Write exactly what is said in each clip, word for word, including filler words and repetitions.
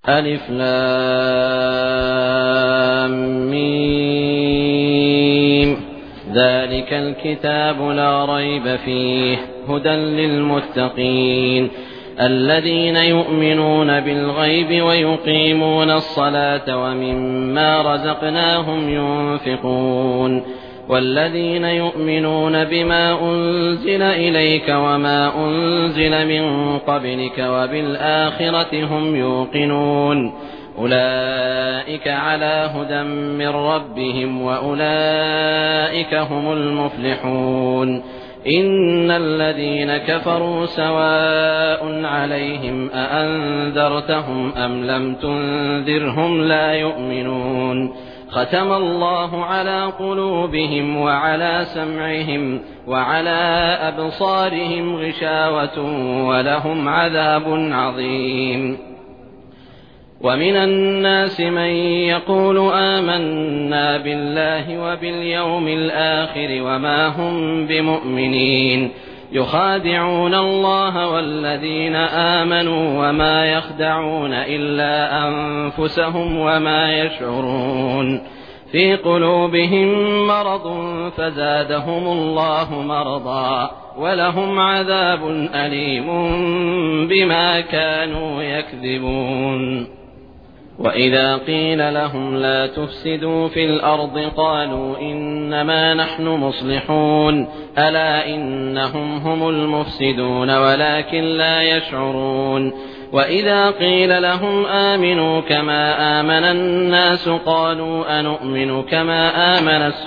ألف لام ميم ذلك الكتاب لا ريب فيه هدى للمتقين الذين يؤمنون بالغيب ويقيمون الصلاة ومما رزقناهم ينفقون والذين يؤمنون بما أنزل إليك وما أنزل من قبلك وبالآخرة هم يوقنون أولئك على هدى من ربهم وأولئك هم المفلحون إن الذين كفروا سواء عليهم أأنذرتهم أم لم تنذرهم لا يؤمنون ختم الله على قلوبهم وعلى سمعهم وعلى أبصارهم غشاوة ولهم عذاب عظيم ومن الناس من يقول آمنا بالله وباليوم الآخر وما هم بمؤمنين يخادعون الله والذين آمنوا وما يخدعون إلا أنفسهم وما يشعرون في قلوبهم مرض فزادهم الله مرضا ولهم عذاب أليم بما كانوا يكذبون وإذا قيل لهم لا تفسدوا في الأرض قالوا إنما نحن مصلحون ألا إنهم هم المفسدون ولكن لا يشعرون وإذا قيل لهم آمنوا كما آمن الناس قالوا أنؤمن كما آمن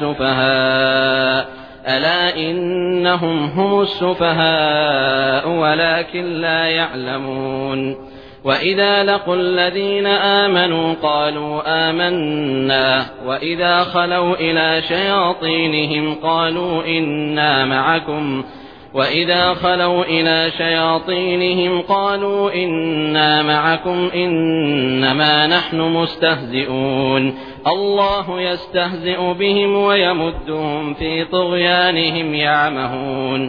السفهاء ألا إنهم هم السفهاء ولكن لا يعلمون وإذا لقوا الذين آمنوا قالوا آمنا وإذا خلوا إلى شياطينهم قالوا إنا معكم وإذا خلوا إلى شياطينهم قالوا إنا معكم إنما نحن مستهزئون الله يستهزئ بهم ويمدهم في طغيانهم يعمهون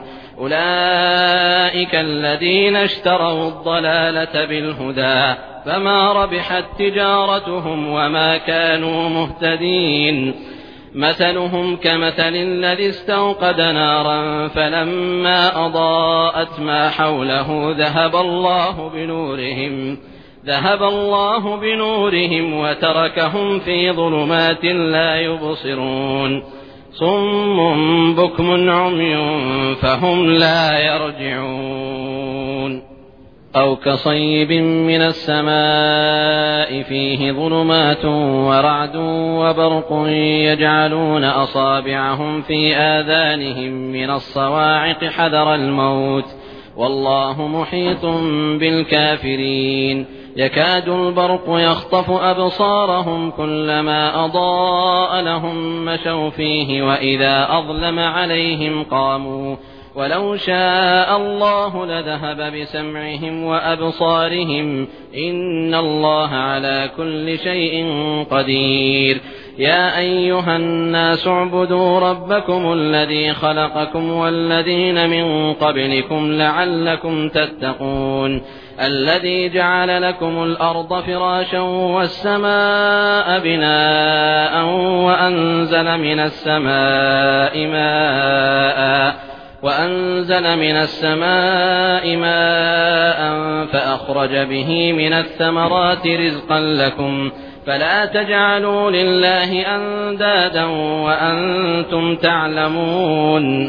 أولئك الذين اشتروا الضلالة بالهدى فما ربحت تجارتهم وما كانوا مهتدين مثلهم كمثل الذي استوقد نارا فلما أضاءت ما حوله ذهب الله بنورهم ذهب الله بنورهم وتركهم في ظلمات لا يبصرون صم بكم عمي فهم لا يرجعون أو كصيب من السماء فيه ظلمات ورعد وبرق يجعلون أصابعهم في آذانهم من الصواعق حذر الموت والله محيط بالكافرين يكاد البرق يخطف أبصارهم كلما أضاء لهم مشوا فيه وإذا أظلم عليهم قاموا ولو شاء الله لذهب بسمعهم وأبصارهم إن الله على كل شيء قدير يا أيها الناس اعبدوا ربكم الذي خلقكم والذين من قبلكم لعلكم تتقون الذي جعل لكم الأرض فراشا والسماء بناء وأنزل من السماء ماء وأنزل من السماء ماء فأخرج به من الثمرات رزقا لكم فلا تجعلوا لله أندادا وأنتم تعلمون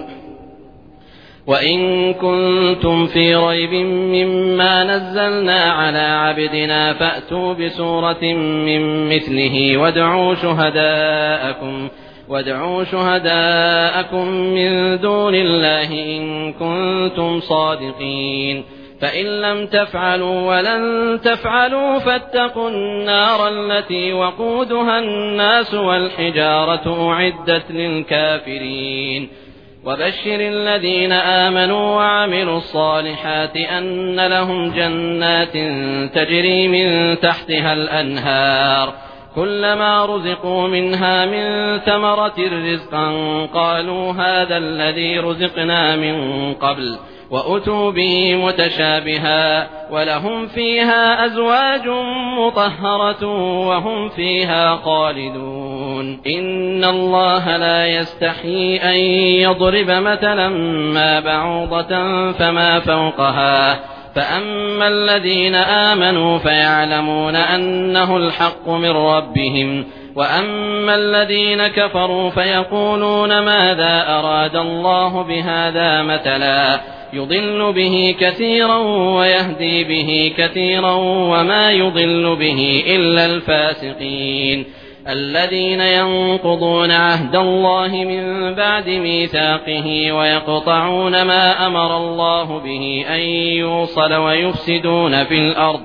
وإن كنتم في ريب مما نزلنا على عبدنا فأتوا بسورة من مثله وادعوا شهداءكم وادعوا شهداءكم من دون الله إن كنتم صادقين فإن لم تفعلوا ولن تفعلوا فاتقوا النار التي وقودها الناس والحجارة أعدت للكافرين وبشر الذين آمنوا وعملوا الصالحات أن لهم جنات تجري من تحتها الأنهار كلما رزقوا منها من ثمرة رزقا قالوا هذا الذي رزقنا من قبل وأتوا به متشابها ولهم فيها أزواج مطهرة وهم فيها خالدون إن الله لا يستحيي أن يضرب مثلا ما بعوضة فما فوقها فأما الذين آمنوا فيعلمون أنه الحق من ربهم وأما الذين كفروا فيقولون ماذا أراد الله بهذا مثلا يضل به كثيرا ويهدي به كثيرا وما يضل به إلا الفاسقين الذين ينقضون عهد الله من بعد ميثاقه ويقطعون ما أمر الله به أن يوصل ويفسدون في الأرض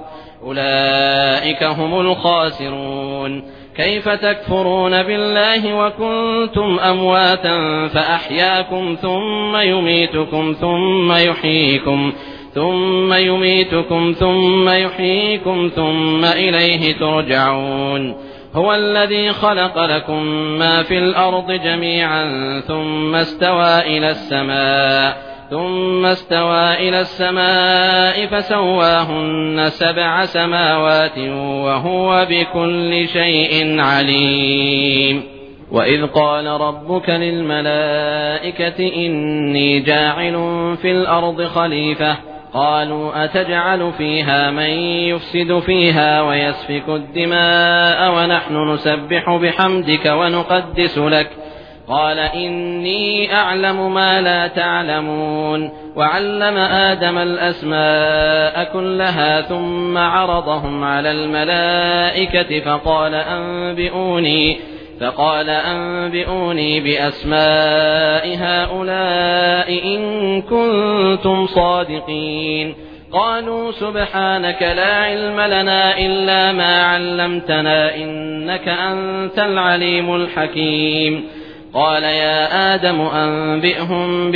أولئك هم الخاسرون كيف تكفرون بالله وكنتم أمواتا فأحياكم ثم يميتكم ثم يحييكم ثم يميتكم ثم يحييكم ثم إليه ترجعون هو الذي خلق لكم ما في الأرض جميعا ثم استوى إلى السماء ثم استوى إلى السماء فسواهن سبع سماوات وهو بكل شيء عليم وإذ قال ربك للملائكة إني جاعل في الأرض خليفة قالوا أتجعل فيها من يفسد فيها ويسفك الدماء ونحن نسبح بحمدك ونقدس لك قال إني أعلم ما لا تعلمون وعلم آدم الأسماء كلها ثم عرضهم على الملائكة فقال أنبئوني فقال أنبئوني بأسماء هؤلاء إن كنتم صادقين قالوا سبحانك لا علم لنا إلا ما علمتنا إنك أنت العليم الحكيم قال يا آدم أنبئهم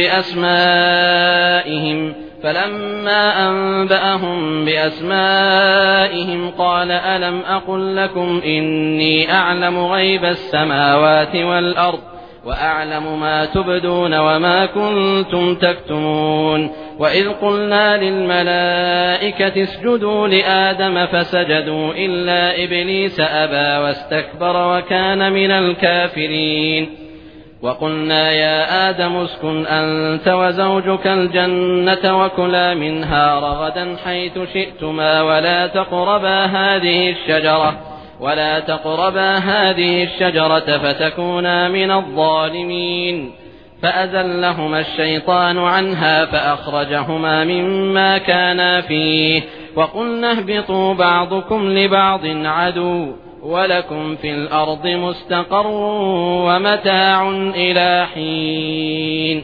بأسمائهم فلما أنبأهم بأسمائهم قال ألم أقل لكم إني أعلم غيب السماوات والأرض وأعلم ما تبدون وما كنتم تكتمون وإذ قلنا للملائكة اسجدوا لآدم فسجدوا إلا إبليس أبى واستكبر وكان من الكافرين وقلنا يا آدم اسكن أنت وزوجك الجنة وكلا منها رغدا حيث شئتما ولا تقربا هذه الشجرة ولا تقربا هذه الشجرة فتكونا من الظالمين فأزلهما الشيطان عنها فأخرجهما مما كانا فيه وقلنا اهبطوا بعضكم لبعض عدو ولكم في الأرض مستقر ومتاع إلى حين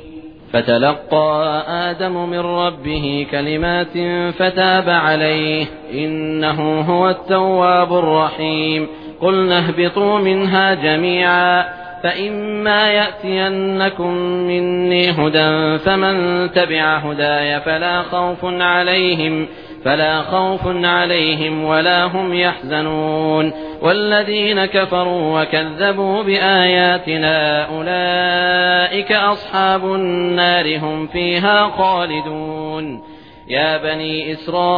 فتلقى آدم من ربه كلمات فتاب عليه إنه هو التواب الرحيم قلنا اهبطوا منها جميعا فإما يأتينكم مني هدى فمن تبع هداي فلا خوف عليهم فلا خوف عليهم ولا هم يحزنون والذين كفروا وكذبوا بآياتنا أولئك أصحاب النار هم فيها خالدون يا بني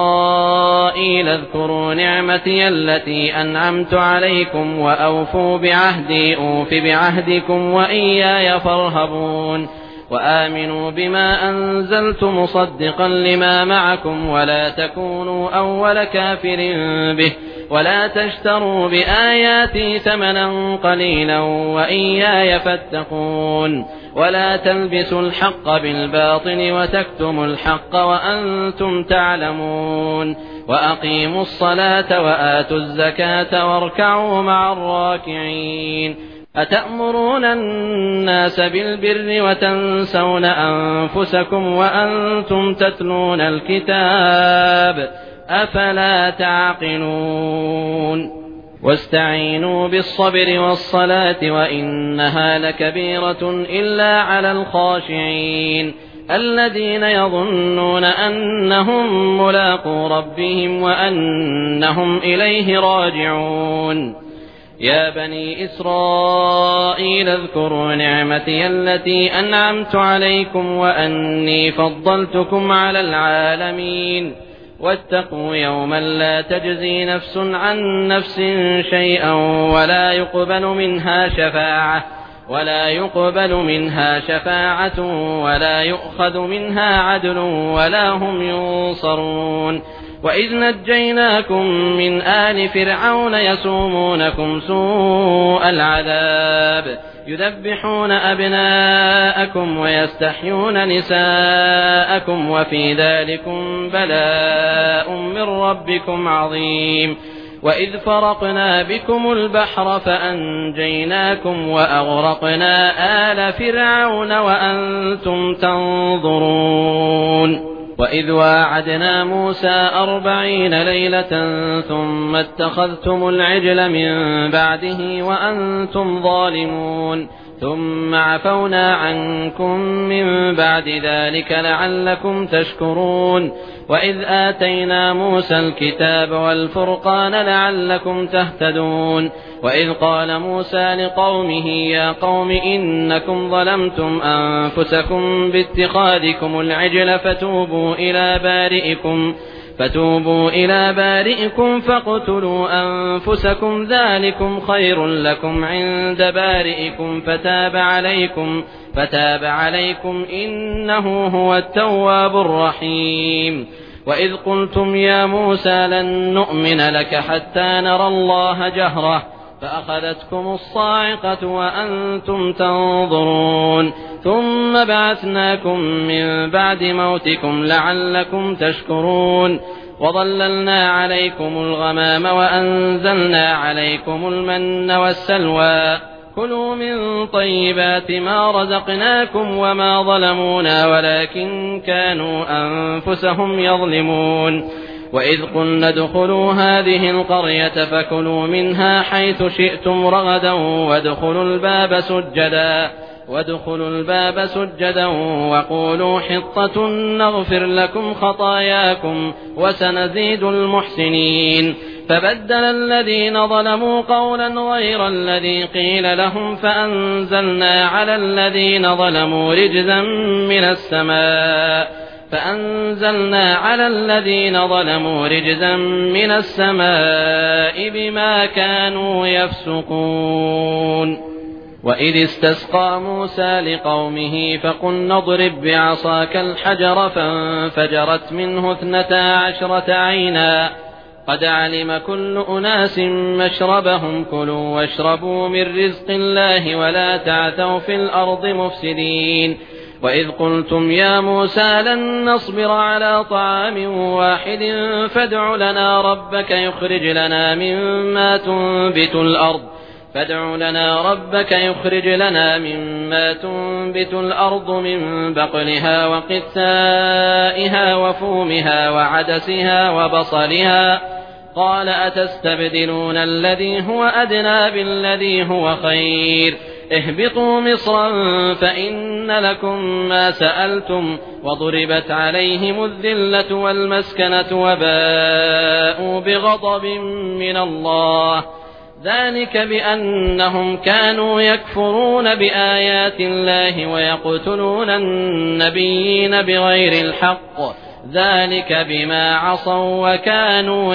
إسرائيل اذكروا نعمتي التي أنعمت عليكم وأوفوا بعهدي أوف بعهدكم وإياي فارهبون وآمنوا بما أنزلت مصدقا لما معكم ولا تكونوا أول كافر به ولا تشتروا بآياتي ثمنا قليلا وإياي فاتقون ولا تلبسوا الحق بالباطل وتكتموا الحق وأنتم تعلمون وأقيموا الصلاة وآتوا الزكاة واركعوا مع الراكعين أتأمرون الناس بالبر وتنسون أنفسكم وأنتم تتلون الكتاب أفلا تعقلون واستعينوا بالصبر والصلاة وإنها لكبيرة إلا على الخاشعين الذين يظنون أنهم ملاقو ربهم وأنهم إليه راجعون يا بني إسرائيل اذكروا نعمتي التي أنعمت عليكم وأني فضلتكم على العالمين واتقوا يوما لا تجزي نفس عن نفس شيئا ولا يقبل منها شفاعة ولا يقبل منها شفاعة ولا يؤخذ منها عدل ولا هم ينصرون وإذ نجيناكم من آل فرعون يسومونكم سوء العذاب يذبحون أبناءكم ويستحيون نساءكم وفي ذلكم بلاء من ربكم عظيم وإذ فرقنا بكم البحر فأنجيناكم وأغرقنا آل فرعون وأنتم تنظرون وإذ واعدنا موسى أربعين ليلة ثم اتخذتم العجل من بعده وأنتم ظالمون ثم عفونا عنكم من بعد ذلك لعلكم تشكرون وإذ آتينا موسى الكتاب والفرقان لعلكم تهتدون وإذ قال موسى لقومه يا قوم إنكم ظلمتم أنفسكم باتخاذكم العجل فتوبوا إلى بارئكم فتوبوا إلى بارئكم فاقتلوا أنفسكم ذلكم خير لكم عند بارئكم فتاب عليكم فتاب عليكم إنه هو التواب الرحيم وإذ قلتم يا موسى لن نؤمن لك حتى نرى الله جهرة فأخذتكم الصاعقة وأنتم تنظرون ثم بعثناكم من بعد موتكم لعلكم تشكرون وظللنا عليكم الغمام وأنزلنا عليكم المن والسلوى كلوا من طيبات ما رزقناكم وما ظلمونا ولكن كانوا أنفسهم يظلمون وإذ قلنا ادخلوا هذه القرية فكلوا منها حيث شئتم رغدا وادخلوا الباب سجدا وادخلوا الباب سجدا وقولوا حطة نغفر لكم خطاياكم وسنزيد المحسنين فبدل الذين ظلموا قولا غير الذي قيل لهم فأنزلنا على الذين ظلموا رجزا من السماء فأنزلنا على الذين ظلموا رجزا من السماء بما كانوا يفسقون وإذ استسقى موسى لقومه فقلنا اضرب بعصاك الحجر فانفجرت منه اثنتا عشرة عينا قد علم كل أناس مشربهم كلوا واشربوا من رزق الله ولا تعثوا في الأرض مفسدين وإذ قلتم يا موسى لن نصبر على طعام واحد فادع لنا ربك يخرج لنا مما تنبت الأرض فادع لنا ربك يخرج لنا مما تنبت الأرض من بقلها وقثائها وفومها وعدسها وبصلها قال أتستبدلون الذي هو أدنى بالذي هو خير اهبطوا مصرا فإن لكم ما سألتم وضربت عليهم الذلة والمسكنة وباءوا بغضب من الله ذلك بأنهم كانوا يكفرون بآيات الله ويقتلون النبيين بغير الحق ذلك بما عصوا وكانوا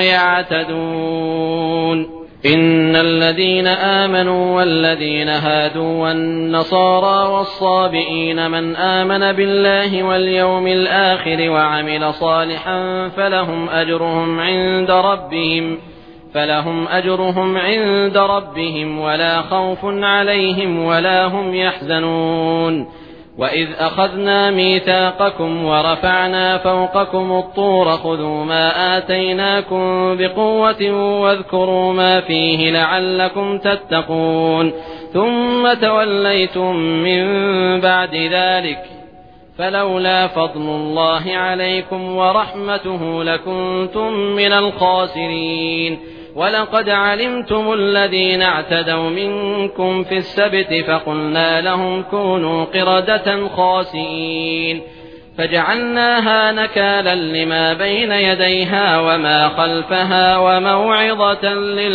يعتدون إن الذين آمنوا والذين هادوا والنصارى والصابئين من آمن بالله واليوم الآخر وعمل صالحا فلهم أجرهم عند ربهم فلهم أجرهم عند ربهم ولا خوف عليهم ولا هم يحزنون وإذ أخذنا ميثاقكم ورفعنا فوقكم الطور خذوا ما آتيناكم بقوة واذكروا ما فيه لعلكم تتقون ثم توليتم من بعد ذلك فلولا فضل الله عليكم ورحمته لكنتم من الخاسرين ولقد علمتم الذين اعتدوا منكم في السبت فقلنا لهم كونوا قردة خاسئين فجعلناها نكالا لما بين يديها وما خلفها وموعظة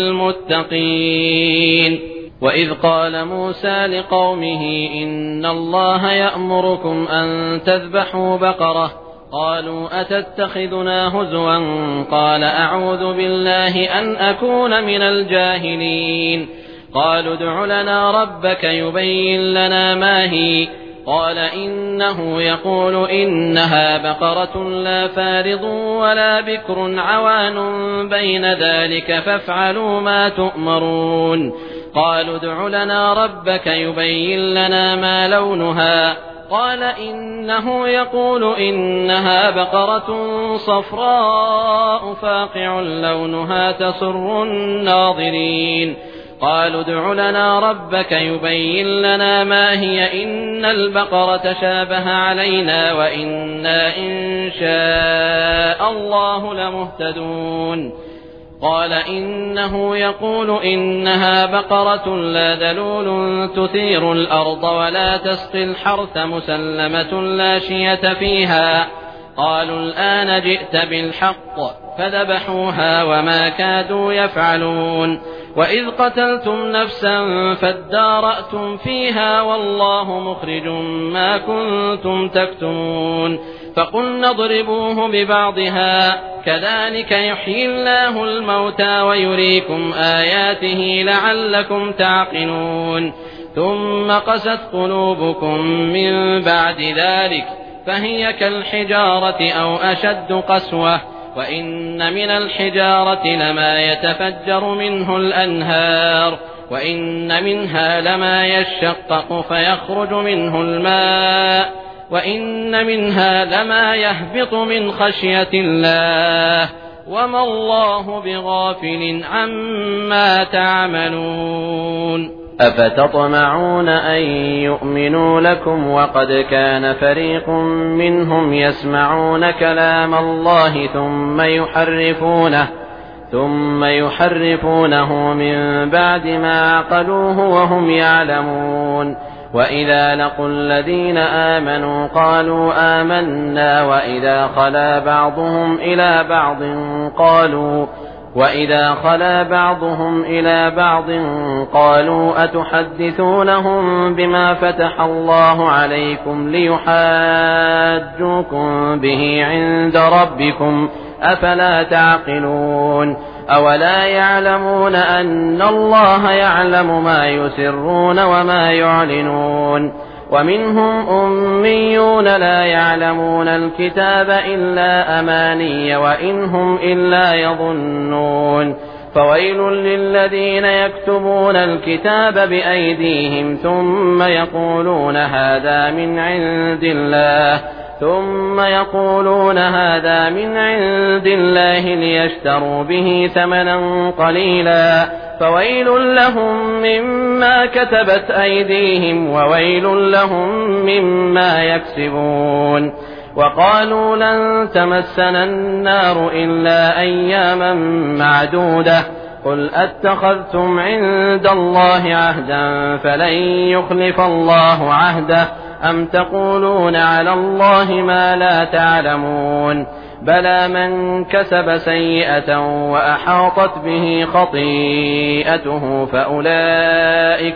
للمتقين. وإذ قال موسى لقومه إن الله يأمركم أن تذبحوا بقرة قالوا أتتخذنا هزوا قال أعوذ بالله أن أكون من الجاهلين. قالوا ادع لنا ربك يبين لنا ما هي قال إنه يقول إنها بقرة لا فارض ولا بكر عوان بين ذلك فافعلوا ما تؤمرون. قالوا ادع لنا ربك يبين لنا ما لونها قال إنه يقول إنها بقرة صفراء فاقع لونها تسر الناظرين. قالوا ادع لنا ربك يبين لنا ما هي إن البقرة شابه علينا وإنا إن شاء الله لمهتدون. قال إنه يقول إنها بقرة لا ذلول تثير الأرض ولا تسقي الحرث مسلمة لا شية فيها. قالوا الآن جئت بالحق فذبحوها وما كادوا يفعلون. وإذ قتلتم نفسا فادارأتم فيها والله مخرج ما كنتم تكتمون. فقلنا اضربوه ببعضها كذلك يحيي الله الموتى ويريكم آياته لعلكم تعقلون. ثم قست قلوبكم من بعد ذلك فهي كالحجارة أو أشد قسوة وإن من الحجارة لما يتفجر منه الأنهار وإن منها لما يشقق فيخرج منه الماء وإن منها لما يهبط من خشية الله وما الله بغافل عما تعملون. أفتطمعون أن يؤمنوا لكم وقد كان فريق منهم يسمعون كلام الله ثم يحرفونه ثم يحرفونه من بعد ما عقلوه وهم يعلمون. وإذا لقوا الذين آمنوا قالوا آمنا وإذا خلا بعضهم إلى بعض قالوا وإذا خلا بعضهم إلى بعض قالوا أتحدثونهم بما فتح الله عليكم ليحاجوكم به عند ربكم أفلا تعقلون. أولا يعلمون أن الله يعلم ما يسرون وما يعلنون. ومنهم أميون لا يعلمون الكتاب إلا أماني وإنهم إلا يظنون. فويل للذين يكتبون الكتاب بأيديهم ثم يقولون هذا من عند الله ثم يقولون هذا من عند الله ليشتروا به ثمنا قليلا فويل لهم مما كتبت أيديهم وويل لهم مما يكسبون. وقالوا لن تمسنا النار إلا أياما معدودة قل أتخذتم عند الله عهدا فلن يخلف الله عهده أم تقولون على الله ما لا تعلمون. بلى من كسب سيئة وأحاطت به خطيئته فأولئك,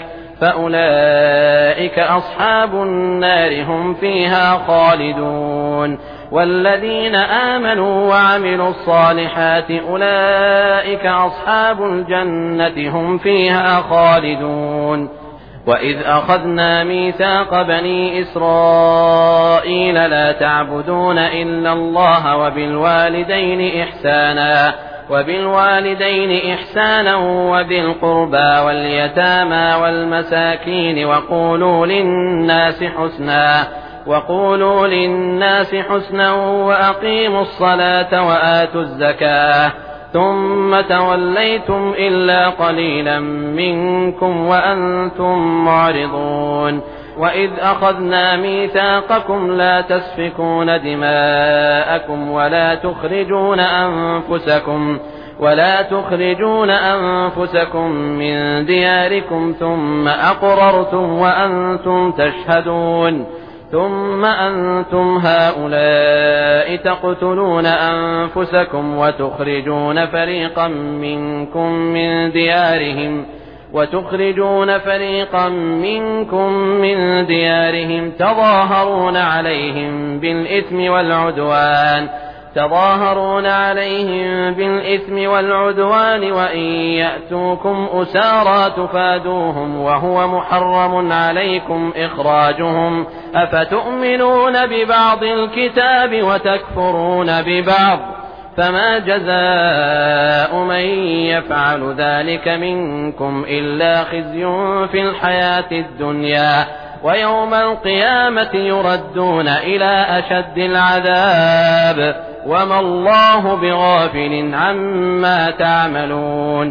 فأولئك أصحاب النار هم فيها خالدون. والذين آمنوا وعملوا الصالحات أولئك أصحاب الجنة هم فيها خالدون. وإذ أخذنا ميثاق بني إسرائيل لا تعبدون إلا الله وبالوالدين إحسانا وبالوالدين إحسانا وذي القربى واليتامى والمساكين وقولوا للناس حسنا وقولوا للناس حسنا وأقيموا الصلاة وآتوا الزكاة ثم توليتم إلا قليلا منكم وأنتم معرضون. وإذ أخذنا ميثاقكم لا تسفكون دماءكم ولا تخرجون أنفسكم ولا تخرجون أنفسكم من دياركم ثم أقررتم وأنتم تشهدون ثم أنتم هؤلاء تقتلون أنفسكم وتخرجون فريقا منكم من ديارهم وتخرجون فريقا منكم من ديارهم تظاهرون عليهم بالإثم والعدوان تظاهرون عليهم بالإثم والعدوان وإن يأتوكم أسارى تفادوهم وهو محرم عليكم إخراجهم أفتؤمنون ببعض الكتاب وتكفرون ببعض فما جزاء من يفعل ذلك منكم إلا خزي في الحياة الدنيا ويوم القيامة يردون إلى أشد العذاب وما الله بغافل عما تعملون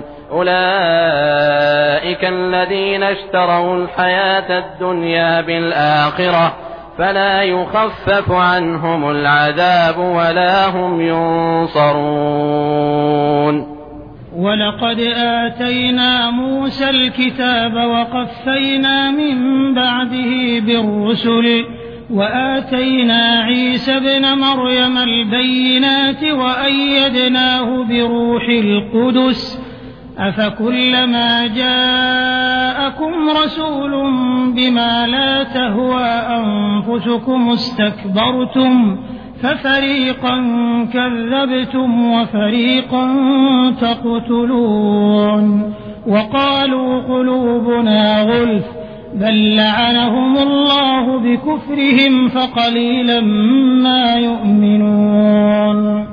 أولئك الذين اشتروا الحياة الدنيا بالآخرة فلا يخفف عنهم العذاب ولا هم ينصرون. ولقد آتينا موسى الكتاب وقفينا من بعده بالرسل وآتينا عيسى ابن مريم البينات وأيدناه بروح القدس أفكلما جاءكم رسول بما لا تهوى أنفسكم استكبرتم ففريقا كذبتم وفريقا تقتلون وقالوا قلوبنا غلف بل لعنهم الله بكفرهم فقليلا ما يؤمنون.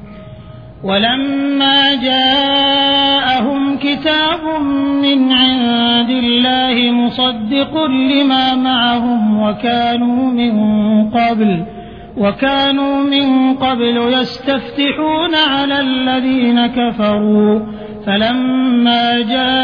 ولما جاءهم كتاب من عند الله مصدق لما معهم وكانوا من قبل وكانوا من قبل يستفتحون على الذين كفروا فلما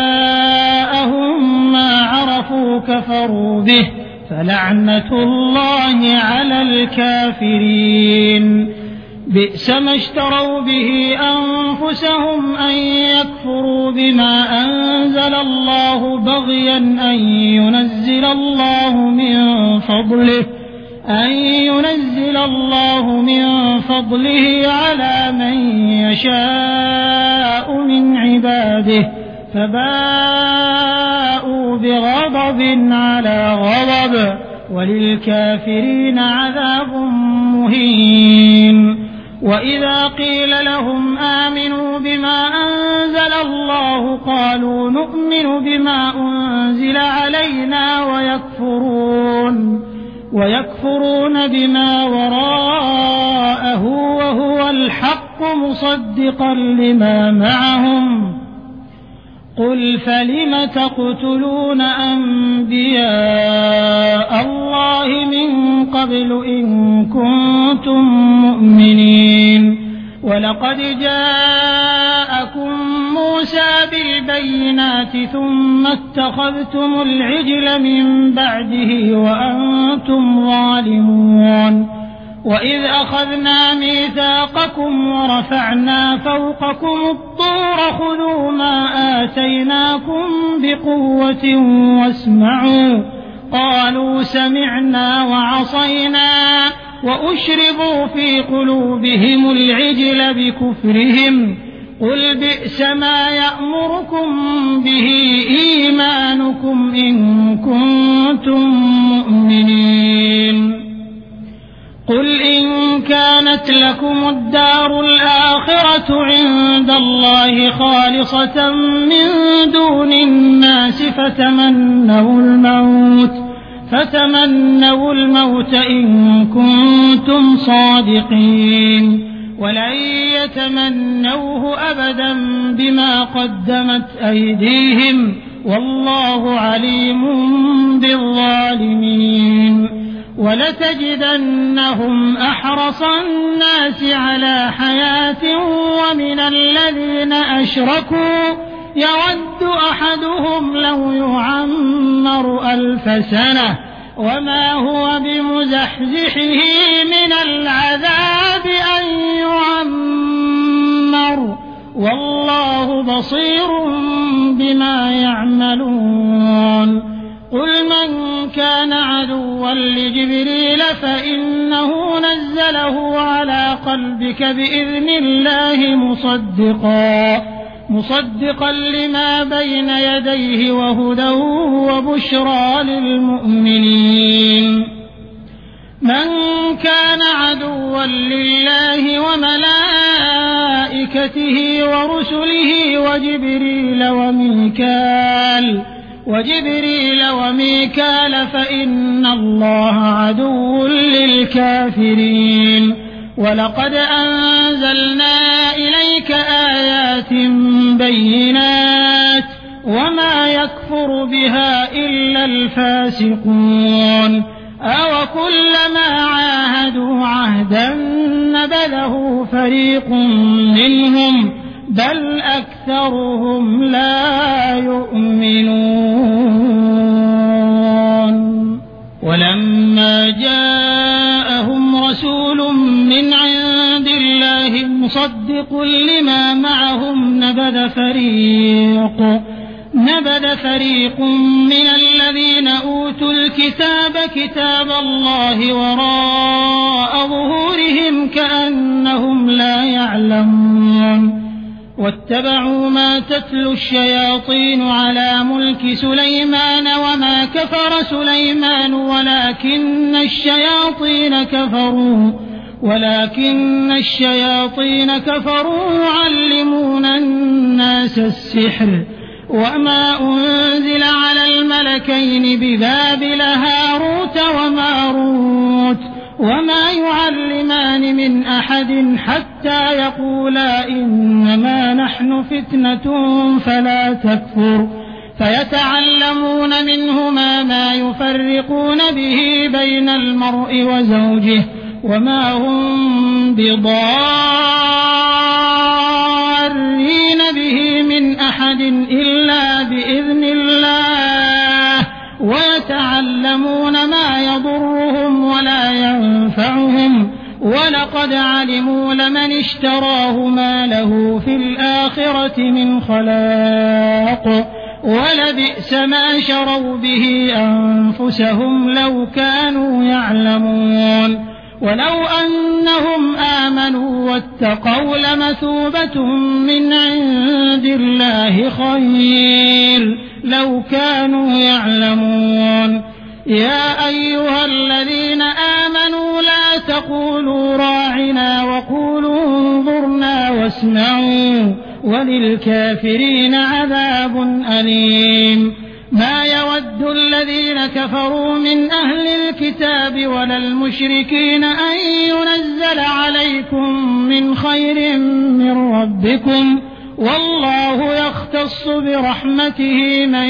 جاءهم ما عرفوا كفروا به فلعنة الله على الكافرين. بئس ما اشتروا به أنفسهم أن يكفروا بما أنزل الله بغيا أن ينزل الله من فضله أن ينزل الله من فضله على من يشاء من عباده فباءوا بغضب على غضب وللكافرين عذاب مهين. وإذا قيل لهم آمنوا بما أنزل الله قالوا نؤمن بما أنزل علينا ويكفرون ويكفرون بما وراءه وهو الحق مصدقا لما معهم قل فلم تقتلون أنبياء الله من قبل إن كنتم مؤمنين. ولقد جاءكم موسى بالبينات ثم اتخذتم العجل من بعده وأنتم ظالمون. وإذ أخذنا ميثاقكم ورفعنا فوقكم الطور خذوا ما آتيناكم بقوة واسمعوا قالوا سمعنا وعصينا وأشربوا في قلوبهم العجل بكفرهم قل بئس ما يأمركم به إيمانكم إن كنتم مؤمنين. قل إن كانت لكم الدار الآخرة عند الله خالصة من دون الناس فتمنوا الموت فتمنوا الموت إن كنتم صادقين ولن يتمنوه أبدا بما قدمت أيديهم والله عليم بالظالمين. ولتجدنهم أحرص الناس على حياة ومن الذين أشركوا يود أحدهم لو يعمر ألف سنة وما هو بمزحزحه من العذاب أن يعمر والله بصير بما يعملون. قل من كان عدوا لجبريل فإنه نزله على قلبك بإذن الله مصدقا مصدقا لما بين يديه وهدى وبشرى للمؤمنين من كان عدوا لله وملائكته ورسله وجبريل وميكال وجبريل وميكال فإن الله عدو للكافرين ولقد أنزلنا إليك آيات بينات وما يكفر بها إلا الفاسقون أو كلما عاهدوا عهدا نبذه فريق منهم بل أكثرهم لا يؤمنون ولما جاءهم رسول من عند الله مصدق لما معهم نبذ فريق نبذ فريق من الذين أوتوا الكتاب كتاب الله وراء ظهورهم كأنهم لا يعلمون واتبعوا ما تتلو الشياطين على ملك سليمان وما كفر سليمان ولكن الشياطين كفروا ولكن الشياطين كفروا يعلمون الناس السحر وما أنزل على الملكين ببابل هاروت وماروت وما يعلمان من أحد حتى يقولا إنما نحن فتنة فلا تكفر فيتعلمون منهما ما يفرقون به بين المرء وزوجه وما هم بضارين به من أحد إلا بإذن الله ويتعلمون ما يضرهم ولا ينفعهم ولقد علموا لمن اشتراه ما له في الآخرة من خلاق ولبئس ما شروا به أنفسهم لو كانوا يعلمون ولو أنهم آمنوا واتقوا لمثوبة من عند الله خير لو كانوا يعلمون يا أيها الذين آمنوا لا تقولوا راعنا وقولوا انظرنا واسمعوا وللكافرين عذاب أليم ما يود الذين كفروا من أهل الكتاب ولا المشركين أن ينزل عليكم من خير من ربكم والله يختص برحمته من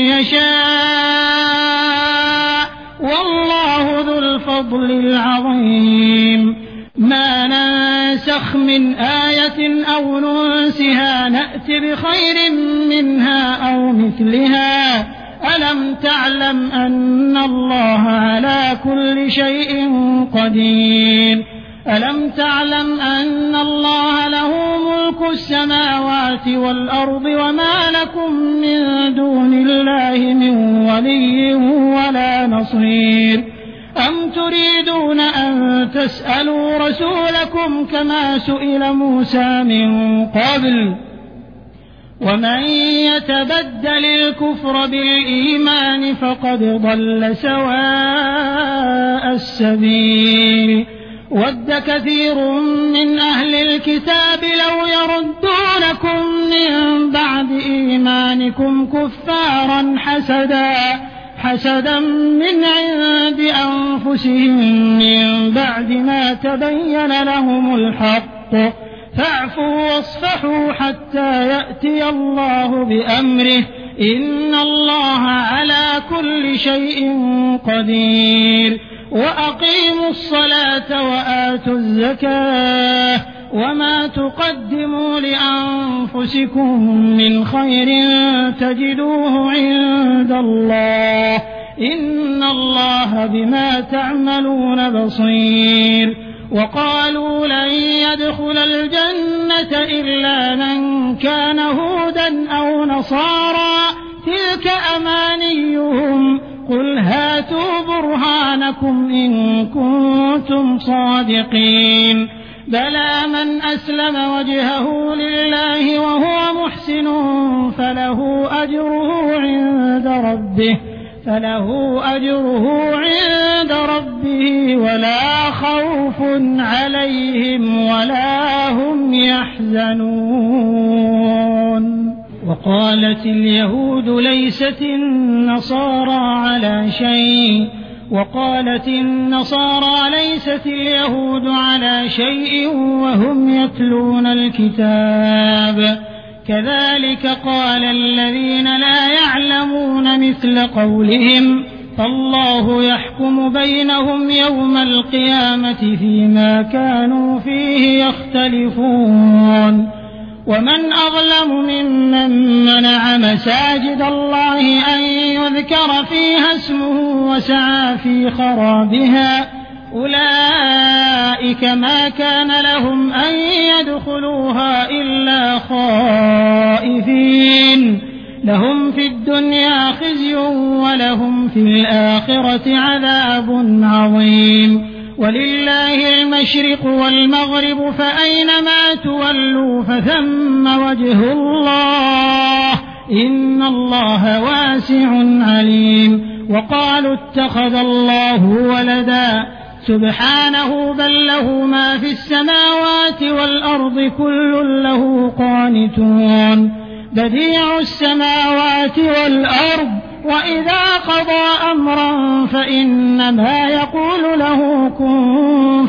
يشاء والله ذو الفضل العظيم ما ننسخ من آية أو ننسها نأت بخير منها أو مثلها ألم تعلم أن الله على كل شيء قدير ألم تعلم أن الله له ملك السماوات والأرض وما لكم من دون الله من ولي ولا نصير أم تريدون أن تسألوا رسولكم كما سئل موسى من قبل ومن يتبدل الكفر بالإيمان فقد ضل سواء السبيل ود كثير من أهل الكتاب لو يردونكم من بعد إيمانكم كفارا حسدا حسدا من عند أنفسهم من بعد ما تبين لهم الحق فاعفوا واصفحوا حتى يأتي الله بأمره إن الله على كل شيء قدير وأقيموا الصلاة وآتوا الزكاة وما تقدموا لأنفسكم من خير تجدوه عند الله إن الله بما تعملون بصير وقالوا لن يدخل الجنة إلا من كان هودا أو نصارى تلك تلك أمانيهم قل هاتوا برهانكم إن كنتم صادقين بلى من أسلم وجهه لله وهو محسن فله أجره عند ربه فله أجره عند ربه ولا خوف عليهم ولا هم يحزنون. وقالت اليهود ليست النصارى على شيء وقالت النصارى ليست اليهود على شيء وهم يتلون الكتاب كذلك قال الذين لا يعلمون مثل قولهم فالله يحكم بينهم يوم القيامة فيما كانوا فيه يختلفون. ومن أظلم ممن منع مساجد الله أن يذكر فيها اسمه وسعى في خرابها أولئك ما كان لهم أن يدخلوها إلا خائفين لهم في الدنيا خزي ولهم في الآخرة عذاب عظيم. ولله المشرق والمغرب فأينما تولوا فثم وجه الله إن الله واسع عليم. وقالوا اتخذ الله ولدا سبحانه بل له ما في السماوات والأرض كل له قانتون بديع السماوات والأرض وإذا قضى أمرا فإنما يقول له كن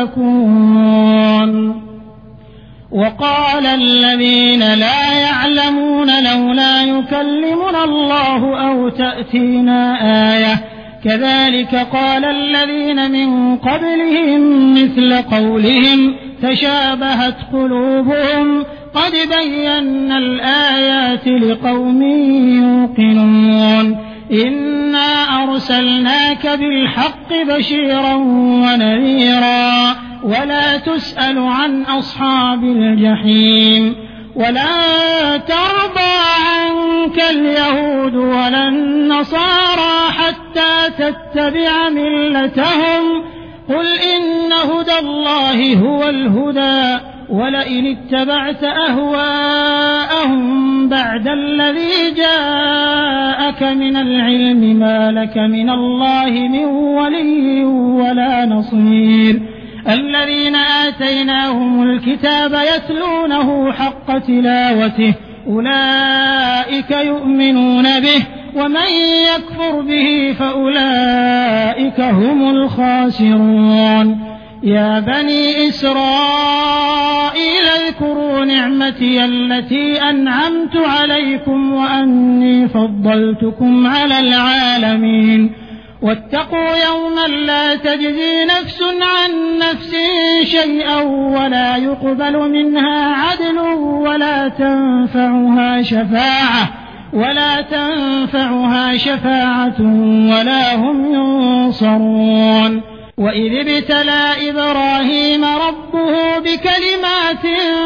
فيكون. وقال الذين لا يعلمون لولا يكلمنا الله أو تأتينا آية كذلك قال الذين من قبلهم مثل قولهم تشابهت قلوبهم قد بينا الآيات لقوم يوقنون. إنا أرسلناك بالحق بشيرا ونذيرا ولا تسأل عن أصحاب الجحيم. ولا ترضى عنك اليهود ولا النصارى حتى تتبع ملتهم قل إن هدى الله هو الهدى ولئن اتبعت أهواءهم بعد الذي جاءك من العلم ما لك من الله من ولي ولا نصير. الذين آتيناهم الكتاب يتلونه حق تلاوته أولئك يؤمنون به ومن يكفر به فأولئك هم الخاسرون. يا بني إسرائيل اذكروا نعمتي التي أنعمت عليكم وأني فضلتكم على العالمين. واتقوا يوما لا تجزي نفس عن نفس شيئا ولا يقبل منها عدل ولا تنفعها شفاعة ولا تنفعها شفاعة ولا هم ينصرون. وإذ ابتلى إبراهيم ربه بكلمات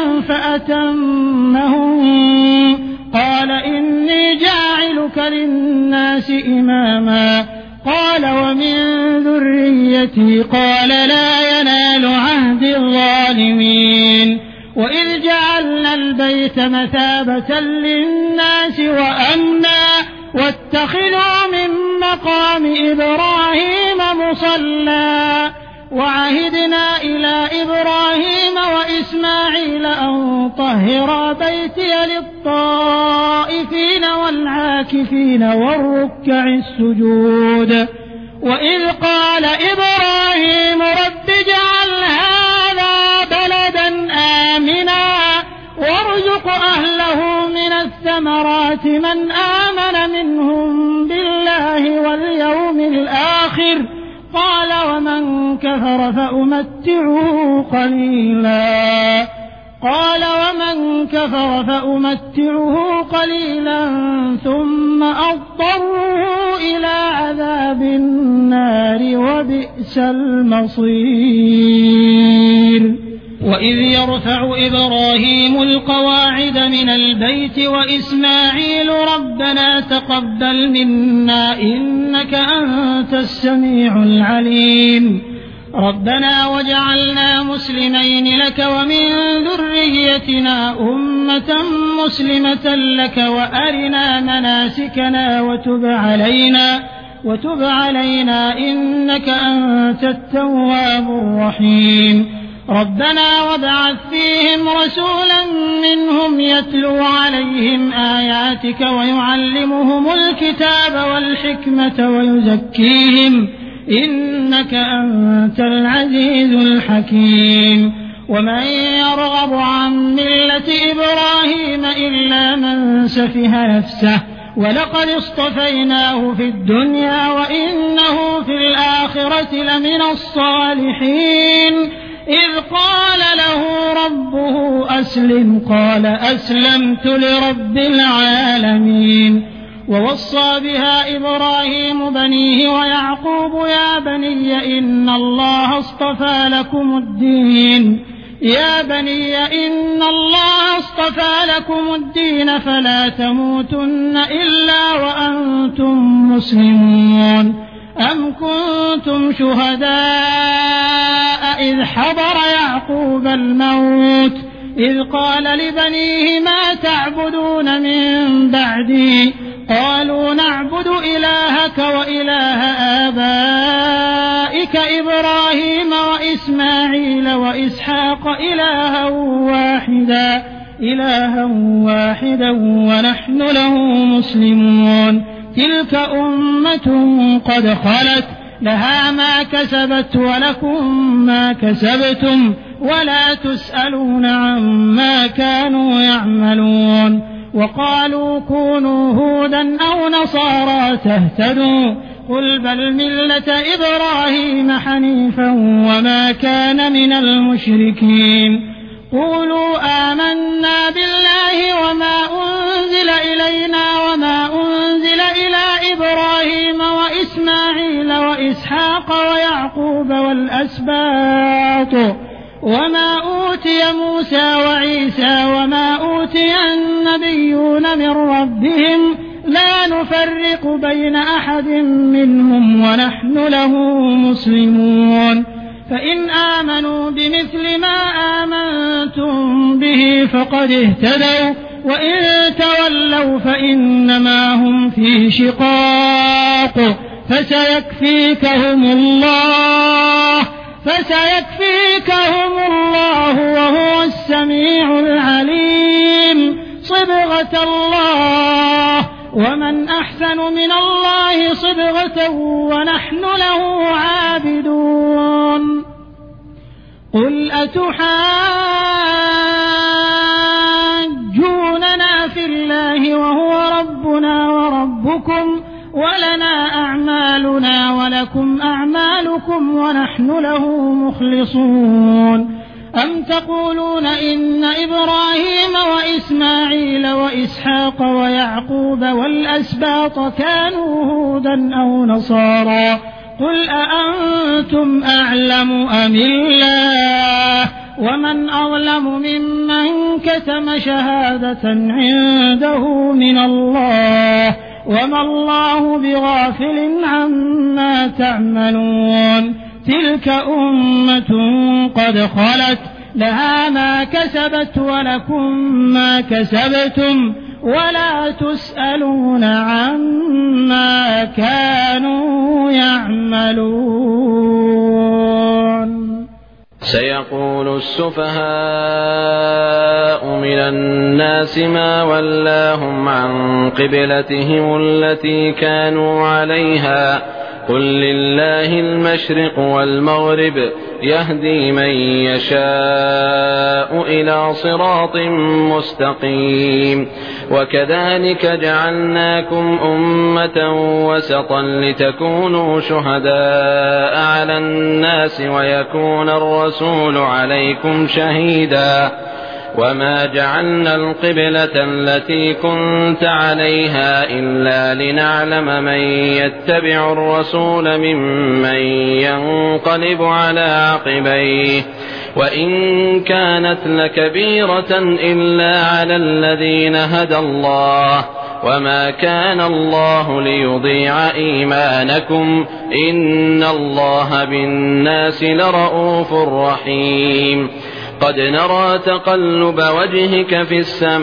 فأتمهن قال إني جاعلك للناس إماما قال ومن ذريتي قال لا ينال عهد الظالمين. وإذ جعلنا البيت مثابة للناس وأمنا واتخذوا من مقام إبراهيم مصلى وعهدنا إلى إبراهيم وإسماعيل أن طهرا بيتي للطائفين والعاكفين والركع السجود. وإذ قال إبراهيم رب اجعل هذا بلدا آمنا وارزق أهله من الثمرات من آمن منهم بالله واليوم الآخر قال ومن كفر فأمتعه قليلا قال ومن كفر فأمتعه قليلا ثم أضطره إلى عذاب النار وبئس المصير. وإذ يرفع إبراهيم القواعد من البيت وإسماعيل ربنا تقبل منا إنك أنت السميع العليم ربنا واجعلنا مسلمين لك ومن ذريتنا أمة مسلمة لك وأرنا مناسكنا وتب علينا وتب علينا إنك أنت التواب الرحيم ربنا وابعث فيهم رسولا منهم يتلو عليهم آياتك ويعلمهم الكتاب والحكمة ويزكيهم إنك أنت العزيز الحكيم ومن يرغب عن ملة إبراهيم إلا من سفه نفسه ولقد اصطفيناه في الدنيا وإنه في الآخرة لمن الصالحين إذ قال له ربه أسلم قال أسلمت لرب العالمين ووصى بها إبراهيم بنيه ويعقوب يا بني إن الله اصطفى لكم الدين يا بني إن الله اصطفى لكم الدين فلا تموتن إلا وأنتم مسلمون أم كنتم شهداء إذ حضر يعقوب الموت إذ قال لبنيه ما تعبدون من بعدي قالوا نعبد إلهك وإله آبائك إبراهيم وإسماعيل وإسحاق إلها واحدا إلها واحدا ونحن له مسلمون تلك أمة قد خلت لها ما كسبت ولكم ما كسبتم ولا تسألون عما كانوا يعملون وقالوا كونوا هودا أو نصارى تهتدوا قل بل ملة إبراهيم حنيفا وما كان من المشركين قولوا آمنا بالله وما أنزل إلينا وما أنزل إلى إبراهيم وإسماعيل وإسحاق ويعقوب والأسباط وما أوتي موسى وعيسى وما أوتي النبيون من ربهم لا نفرق بين أحد منهم ونحن له مسلمون فإن آمنوا بمثل ما آمنتم به فقد اهتدوا وإن تولوا فإنما هم في شقاق فسيكفيكهم الله فسيكفيكهم الله وهو السميع العليم صبغة الله ومن أحسن من الله صبغة ونحن له عابدون قل أتحاجوننا في الله وهو ربنا وربكم ولنا أعمالنا ولكم أعمالكم ونحن له مخلصون أم تقولون إن إبراهيم وإسماعيل وإسحاق ويعقوب والأسباط كانوا هودا أو نصارى قل أأنتم أعلم أم الله ومن أظلم ممن كتم شهادة عنده من الله وما الله بغافل عما تعملون تلك أمة قد خلت لها ما كسبت ولكم ما كسبتم ولا تسألون عما كانوا يعملون سيقول السفهاء من الناس ما ولاهم عن قبلتهم التي كانوا عليها قل لله المشرق والمغرب يهدي من يشاء إلى صراط مستقيم وكذلك جعلناكم أمة وسطا لتكونوا شهداء على الناس ويكون الرسول عليكم شهيدا وما جعلنا القبلة التي كنت عليها إلا لنعلم من يتبع الرسول ممن ينقلب على عقبيه وإن كانت لكبيرة إلا على الذين هدى الله وما كان الله ليضيع إيمانكم إن الله بالناس لرءوف رحيم قد نرى تقلب وجهك في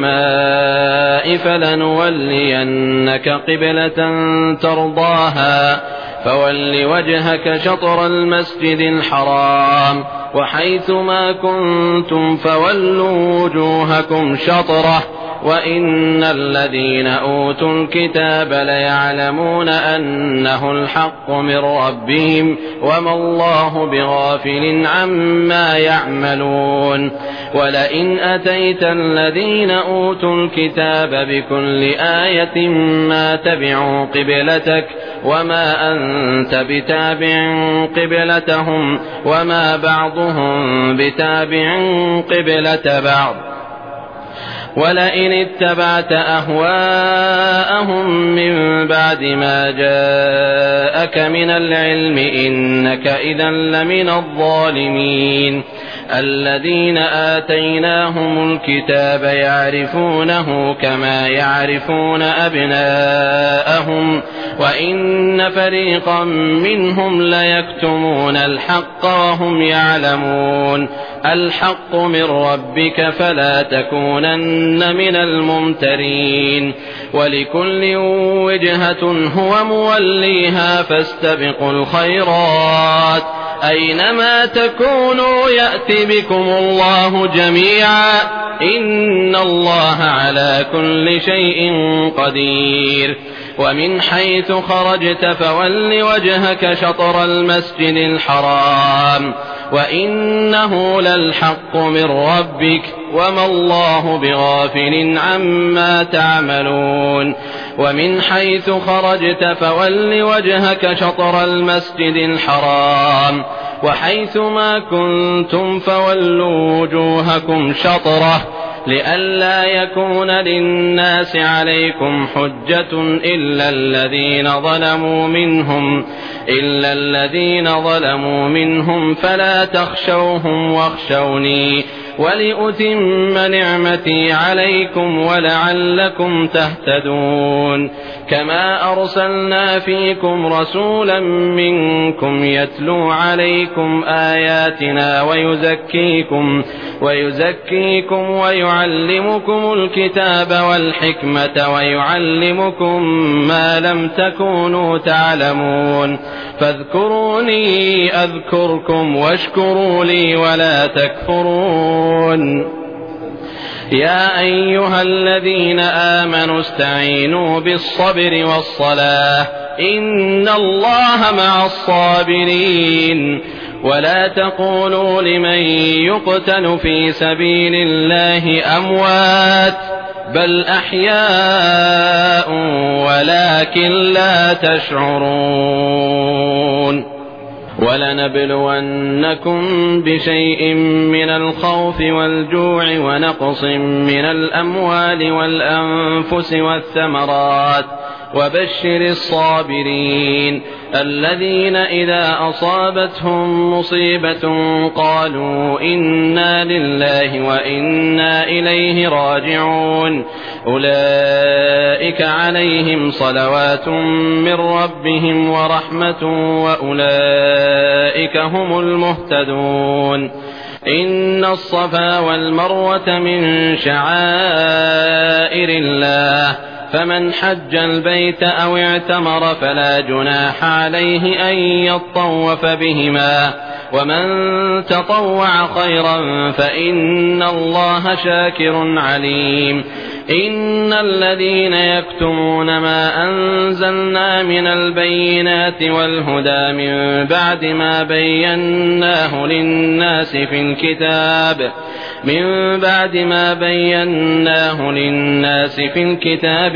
السماء فلنولينك قبلة ترضاها فول وجهك شطر المسجد الحرام وحيثما كنتم فولوا وجوهكم شطره وإن الذين أوتوا الكتاب ليعلمون أنه الحق من ربهم وما الله بغافل عما يعملون ولئن أتيت الذين أوتوا الكتاب بكل آية ما تبعوا قبلتك وما أنت بتابع قبلتهم وما بعضهم بتابع قبلة بعض ولئن اتبعت أهواءهم من بعد ما جاءك من العلم إنك إذا لمن الظالمين الذين آتيناهم الكتاب يعرفونه كما يعرفون أبناءهم وإن فريقا منهم ليكتمون الحق وهم يعلمون الحق من ربك فلا تكونن من الممترين ولكل وجهة هو موليها فاستبقوا الخيرات أينما تكونوا يأتي بكم الله جميعا إن الله على كل شيء قدير ومن حيث خرجت فول وجهك شطر المسجد الحرام وإنه للحق من ربك وما الله بغافل عما تعملون ومن حيث خرجت فول وجهك شطر المسجد الحرام وحيثما كنتم فولوا وجوهكم شطره لئلا يكون للناس عليكم حجة إلا الذين ظلموا منهم إلا الذين ظلموا منهم فلا تخشوهم واخشوني ولأتم نعمتي عليكم ولعلكم تهتدون كما أرسلنا فيكم رسولا منكم يتلو عليكم آياتنا ويزكيكم ويزكيكم ويعلمكم الكتاب والحكمة ويعلمكم ما لم تكونوا تعلمون فاذكروني أذكركم واشكروا لي ولا تكفرون يا أيها الذين آمنوا استعينوا بالصبر والصلاة إن الله مع الصابرين ولا تقولوا لمن يقتل في سبيل الله أموات بل أحياء ولكن لا تشعرون ولنبلونكم بشيء من الخوف والجوع ونقص من الأموال والأنفس والثمرات وبشر الصابرين الذين إذا أصابتهم مصيبة قالوا إنا لله وإنا إليه راجعون أولئك عليهم صلوات من ربهم ورحمة وأولئك هم المهتدون إن الصفا والمروة من شعائر الله فمن حج البيت أو اعتمر فلا جناح عليه أن يطوف بهما ومن تطوع خيرا فإن الله شاكر عليم إن الذين يكتمون ما أنزلنا من البينات والهدى من بعد ما بيناه للناس في الكتاب من بعد ما بيناه للناس في الكتاب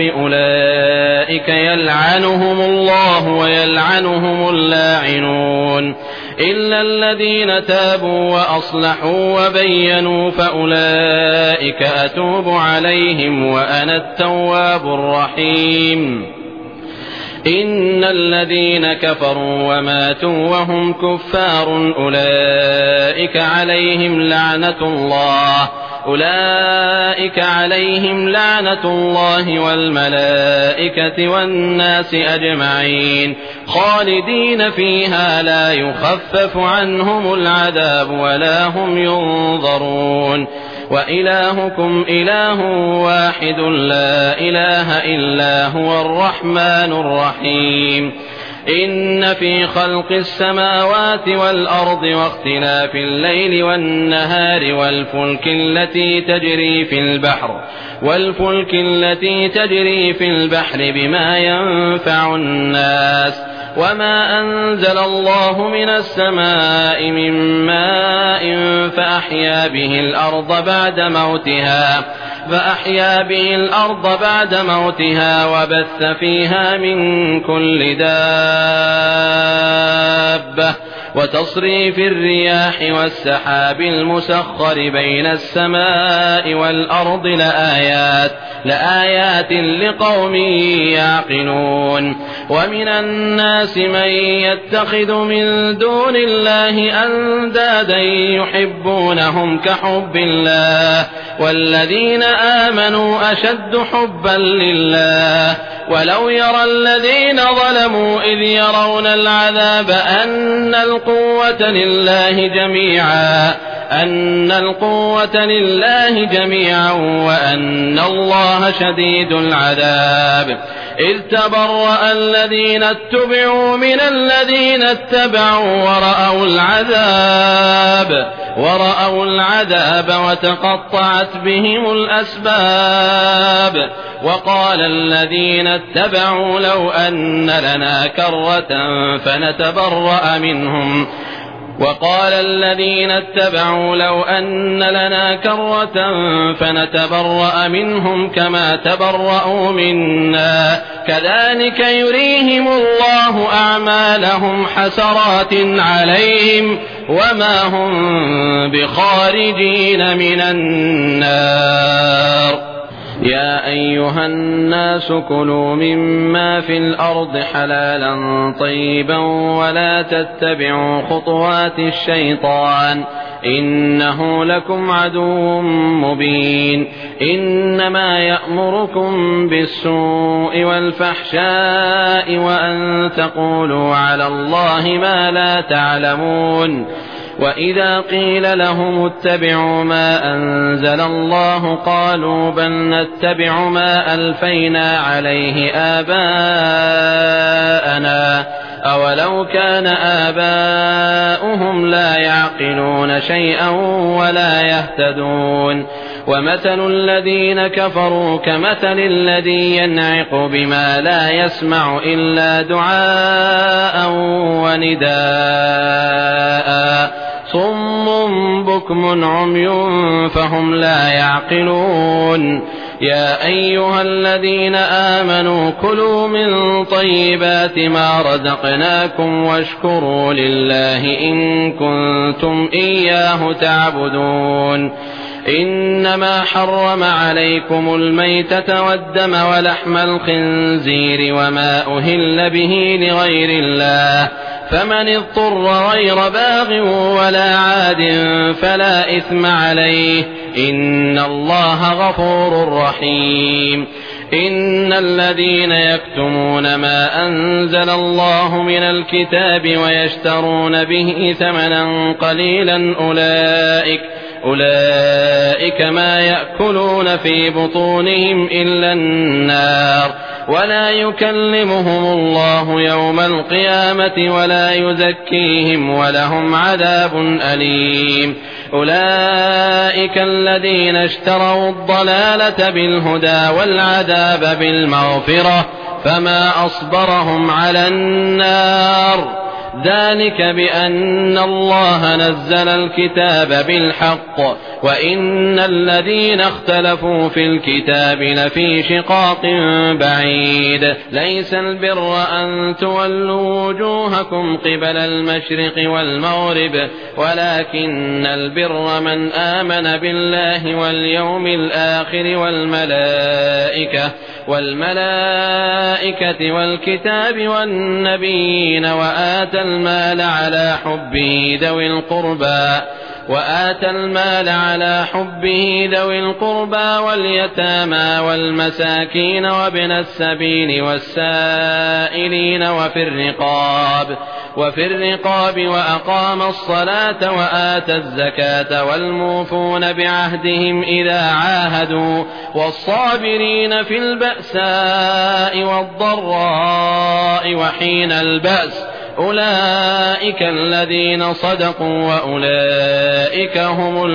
أولئك يلعنهم الله ويلعنهم اللاعنون إلا الذين تابوا وأصلحوا وبينوا فأولئك أتوب عليهم وأنا التواب الرحيم. إن الذين كفروا وماتوا وهم كفار أولئك عليهم لعنة الله أولئك عليهم لعنة الله والملائكة والناس أجمعين خالدين فيها لا يخفف عنهم العذاب ولا هم ينظرون. وإلهكم إله واحد لا إله إلا هو الرحمن الرحيم. إن في خلق السماوات والأرض واختلاف الليل والنهار والفلك التي تجري في البحر والفلك التي تجري في البحر بما ينفع الناس وما أنزل الله من السماء من ماء فأحيا به الأرض بعد موتها فأحيا به الأرض بعد موتها وبث فيها من كل دابة وتصريف الرياح والسحاب المسخر بين السماء والأرض لآيات لآيات لقوم يعقلون. ومن الناس من يتخذ من دون الله أندادا يحبونهم كحب الله والذين آمنوا أشد حبا لله. ولو يرى الذين ظلموا إذ يرون العذاب أن القوة لله جميعا أن القوة لله جميعا وأن الله شديد العذاب. إذ تبرأ الذين اتبعوا من الذين اتبعوا ورأوا العذاب ورأوا العذاب وتقطعت بهم الأسباب. وقال الذين اتبعوا لو أن لنا كرة فنتبرأ منهم وقال الذين اتبعوا لو أن لنا كرة فنتبرأ منهم كما تبرأوا منا كذلك يريهم الله أعمالهم حسرات عليهم وما هم بخارجين من النار. يا أيها الناس كلوا مما في الأرض حلالا طيبا ولا تتبعوا خطوات الشيطان إنه لكم عدو مبين. إنما يأمركم بالسوء والفحشاء وأن تقولوا على الله ما لا تعلمون. وإذا قيل لهم اتبعوا ما أنزل الله قالوا بل نتبع ما ألفينا عليه آباءنا أولو كان آباؤهم لا يعقلون شيئا ولا يهتدون. ومثل الذين كفروا كمثل الذي ينعق بما لا يسمع إلا دعاء ونداء صم بكم عمي فهم لا يعقلون. يا أيها الذين آمنوا كلوا من طيبات ما رزقناكم واشكروا لله إن كنتم إياه تعبدون. إنما حرم عليكم الميتة والدم ولحم الخنزير وما أهل به لغير الله فمن اضطر غير باغ ولا عاد فلا إثم عليه إن الله غفور رحيم. إن الذين يكتمون ما أنزل الله من الكتاب ويشترون به ثمنا قليلا أولئك أولئك ما يأكلون في بطونهم إلا النار ولا يكلمهم الله يوم القيامة ولا يزكيهم ولهم عذاب أليم. أولئك الذين اشتروا الضلالة بالهدى والعذاب بالمغفرة فما أصبرهم على النار. ذلك بأن الله نزل الكتاب بالحق وإن الذين اختلفوا في الكتاب لفي شقاق بعيد ليس البر أن تولوا وجوهكم قبل المشرق والمغرب ولكن البر من آمن بالله واليوم الآخر والملائكة والملائكة والكتاب والنبيين وآتى المال على حبه ذوي القربى وآتى المال على حبه ذوي القربى واليتامى والمساكين وابن السبيل والسائلين وفي الرقاب وفي الرقاب وأقام الصلاة وآتى الزكاة والموفون بعهدهم إذا عاهدوا والصابرين في البأساء والضراء وحين البأس أولئك الذين صدقوا وأولئك هم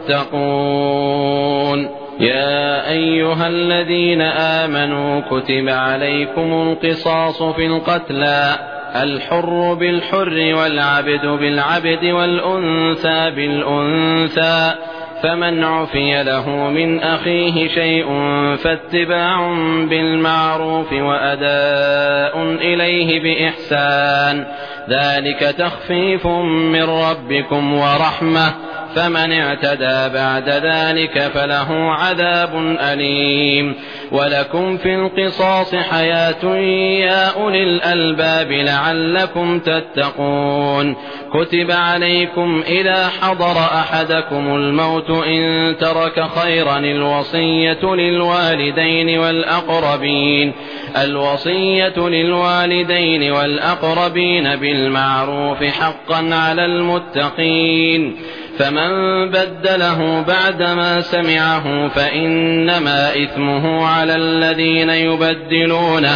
المتقون. يا أيها الذين آمنوا كتب عليكم القصاص في القتلى الحر بالحر والعبد بالعبد والأنثى بالأنثى فمن عفي له من أخيه شيء فاتباع بالمعروف وأداء إليه بإحسان ذلك تخفيف من ربكم ورحمة فمن اعتدى بعد ذلك فله عذاب أليم. ولكم في القصاص حياة يا أولي الألباب لعلكم تتقون. كتب عليكم إذا حضر أحدكم الموت إن ترك خيرا الوصية للوالدين والأقربين الوصية للوالدين والأقربين بالمعروف حقا على المتقين فمن بدله بعدما سمعه فإنما إثمه على الذين يبدلونه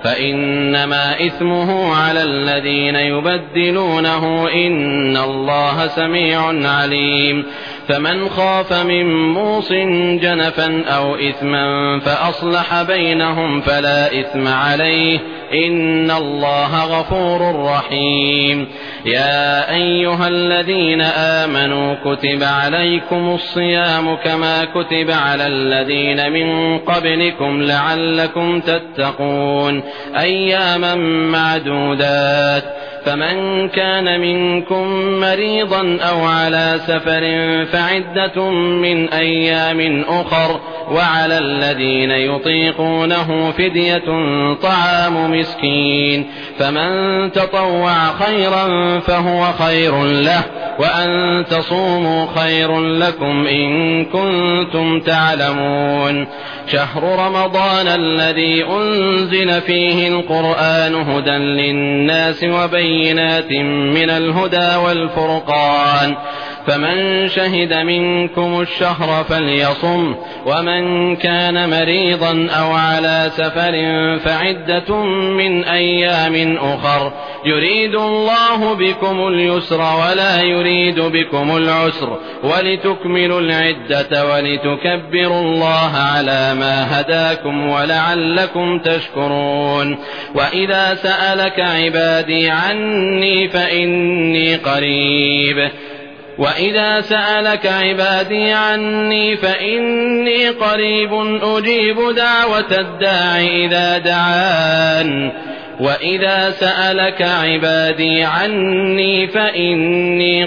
فإنما إثمه على الذين يبدلونه إن الله سميع عليم. فمن خاف من موص جنفا أو إثما فأصلح بينهم فلا إثم عليه إن الله غفور رحيم. يا أيها الذين آمنوا كتب عليكم الصيام كما كتب على الذين من قبلكم لعلكم تتقون أياما معدودات فمن كان منكم مريضا أو على سفر فعدة من أيام أخر وعلى الذين يطيقونه فدية طعام مسكين فمن تطوع خيرا فهو خير له وأن تصوموا خير لكم إن كنتم تعلمون. شهر رمضان الذي أنزل فيه القرآن هدى للناس وبينات من الهدى والفرقان فمن شهد منكم الشهر فليصم ومن كان مريضا أو على سفر فعدة من أيام أخر يريد الله بكم اليسر ولا يريد بكم العسر ولتكملوا العدة ولتكبروا الله على ما هداكم ولعلكم تشكرون. وإذا سألك عبادي عني فإني قريب وإذا سألك عبادي عني فإني قريب أجيب دعوة الداع إذا دعان وإذا سألك عبادي عني فإني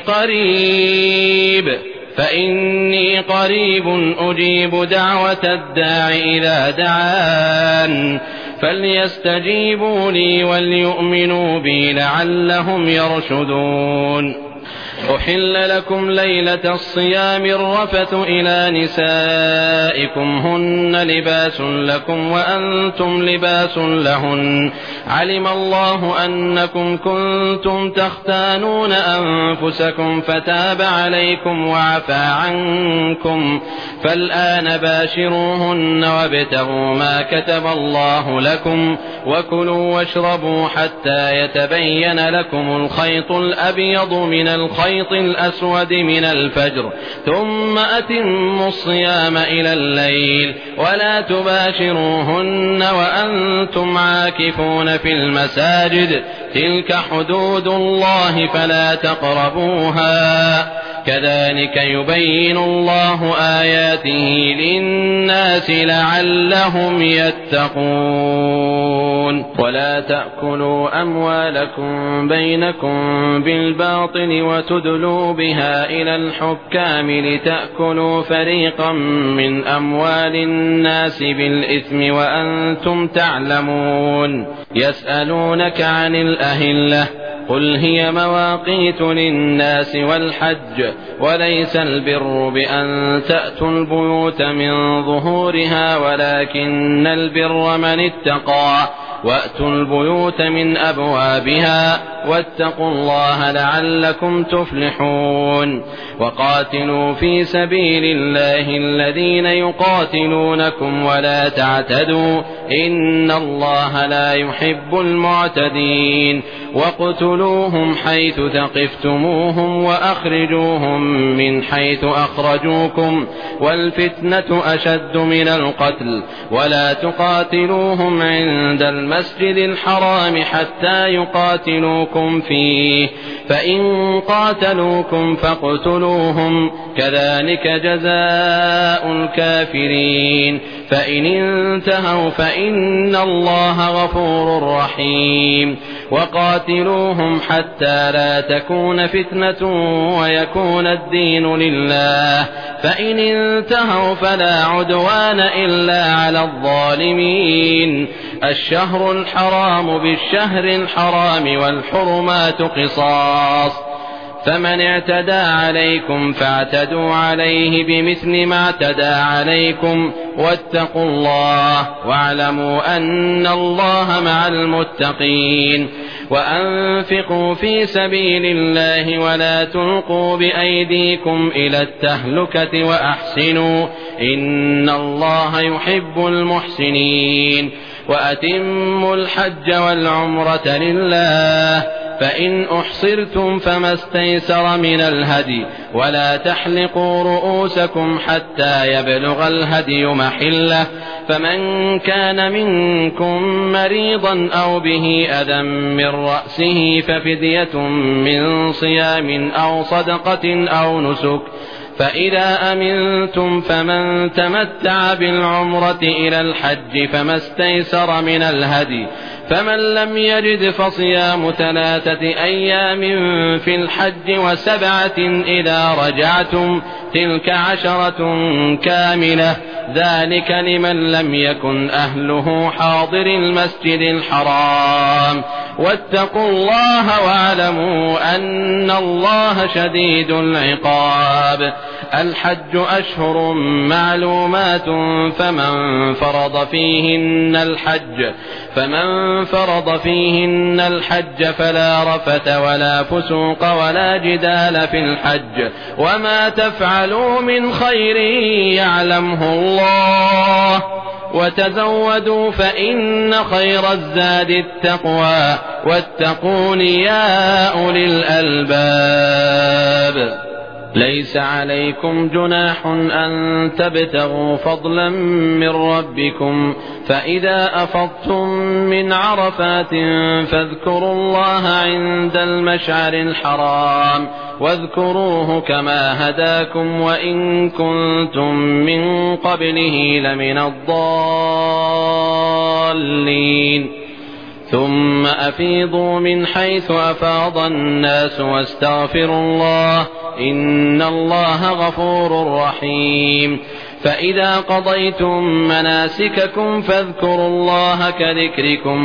قريب فإني قريب أجيب دعوة الداع إذا دعان فليستجيبوا لي وليؤمنوا بي لعلهم يرشدون. أحل لكم ليلة الصيام الرفث إلى نسائكم هن لباس لكم وأنتم لباس لهن علم الله أنكم كنتم تختانون أنفسكم فتاب عليكم وعفى عنكم فالآن باشروهن وابتغوا ما كتب الله لكم وكلوا واشربوا حتى يتبين لكم الخيط الأبيض من الخيط الخيط الأسود من الفجر ثم أتموا الصيام إلى الليل ولا تباشروهن وأنتم عاكفون في المساجد تلك حدود الله فلا تقربوها كذلك يبين الله آياته للناس لعلهم يتقون ولا تأكلوا أموالكم بينكم بالباطل وتدلوا بها إلى الحكام لتأكلوا فريقا من أموال الناس بالإثم وأنتم تعلمون يسألونك عن الأهلة قل هي مواقيت للناس والحج وليس البر بأن تأتوا البيوت من ظهورها ولكن البر من اتقى وأتوا البيوت من أبوابها واتقوا الله لعلكم تفلحون وقاتلوا في سبيل الله الذين يقاتلونكم ولا تعتدوا إن الله لا يحب المعتدين واقتلوهم حيث ثقفتموهم وأخرجوهم من حيث أخرجوكم والفتنة أشد من القتل ولا تقاتلوهم عند المسجد الحرام حتى يقاتلوكم فيه فإن قاتلوكم فاقتلوهم كذلك جزاء الكافرين فإن انتهوا فإن الله غفور رحيم وقاتلوهم حتى لا تكون فتنة ويكون الدين لله فإن انتهوا فلا عدوان إلا على الظالمين الشهر الحرام بالشهر الحرام والحرمات قصاص فمن اعتدى عليكم فاعتدوا عليه بمثل ما اعتدى عليكم واتقوا الله واعلموا أن الله مع المتقين وأنفقوا في سبيل الله ولا تلقوا بأيديكم إلى التهلكة وأحسنوا إن الله يحب المحسنين وأتموا الحج والعمرة لله فإن أحصرتم فما استيسر من الهدي ولا تحلقوا رؤوسكم حتى يبلغ الهدي محله فمن كان منكم مريضا أو به أذى من رأسه ففدية من صيام أو صدقة أو نسك فإذا أمنتم فمن تمتع بالعمرة إلى الحج فما استيسر من الهدي فمن لم يجد فصيام ثلاثة أيام في الحج وسبعة إذا رجعتم تلك عشرة كاملة ذلك لمن لم يكن أهله حاضر المسجد الحرام واتقوا الله واعلموا أن الله شديد العقاب الحج أشهر معلومات فمن فرض فيهن الحج فمن فرض فيهن الحج فلا رفث ولا فسوق ولا جدال في الحج وما تفعلوا من خير يعلمه الله وتزودوا فإن خير الزاد التقوى واتقون يا أولي الألباب ليس عليكم جناح أن تبتغوا فضلا من ربكم فإذا أفضتم من عرفات فاذكروا الله عند المشعر الحرام واذكروه كما هداكم وإن كنتم من قبله لمن الضالين ثم أفيضوا من حيث أفاض الناس واستغفروا الله إن الله غفور رحيم فإذا قضيتم مناسككم فاذكروا الله كذكركم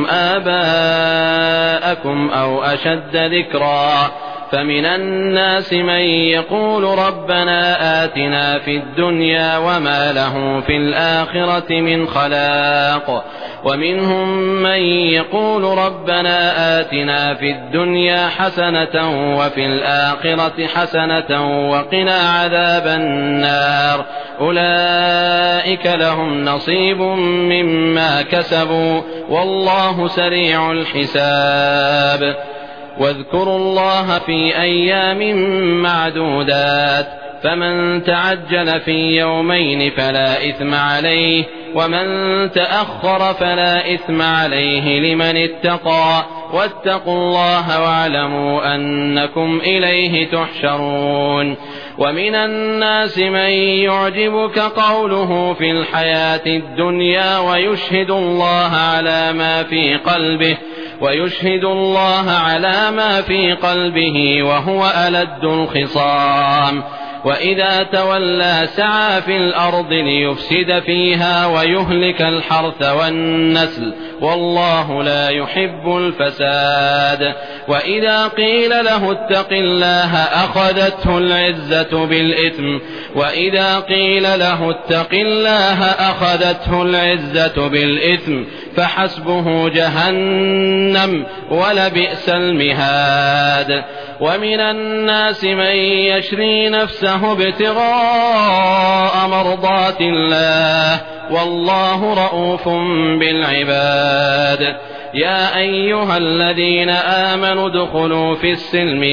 آباءكم أو أشد ذكرا فمن الناس من يقول ربنا آتنا في الدنيا وما له في الآخرة من خلاق ومنهم من يقول ربنا آتنا في الدنيا حسنة وفي الآخرة حسنة وقنا عذاب النار أولئك لهم نصيب مما كسبوا والله سريع الحساب واذكروا الله في أيام معدودات فمن تعجل في يومين فلا إثم عليه ومن تأخر فلا إثم عليه لمن اتقى واتقوا الله واعلموا أنكم إليه تحشرون. ومن الناس من يعجبك قوله في الحياة الدنيا ويشهد الله على ما في قلبه ويشهد الله على ما في قلبه وهو ألد الخصام وإذا تولى سعى في الأرض ليفسد فيها ويهلك الحرث والنسل والله لا يحب الفساد. وإذا قيل له اتق الله أخذته العزة بالإثم وإذا قيل له اتق الله أخذته العزة بالإثم فحسبه جهنم ولبئس المهاد. ومن الناس من يشري نفسه ابتغاء مرضات الله والله رؤوف بالعباد. يا أيها الذين آمنوا ادخلوا في السلم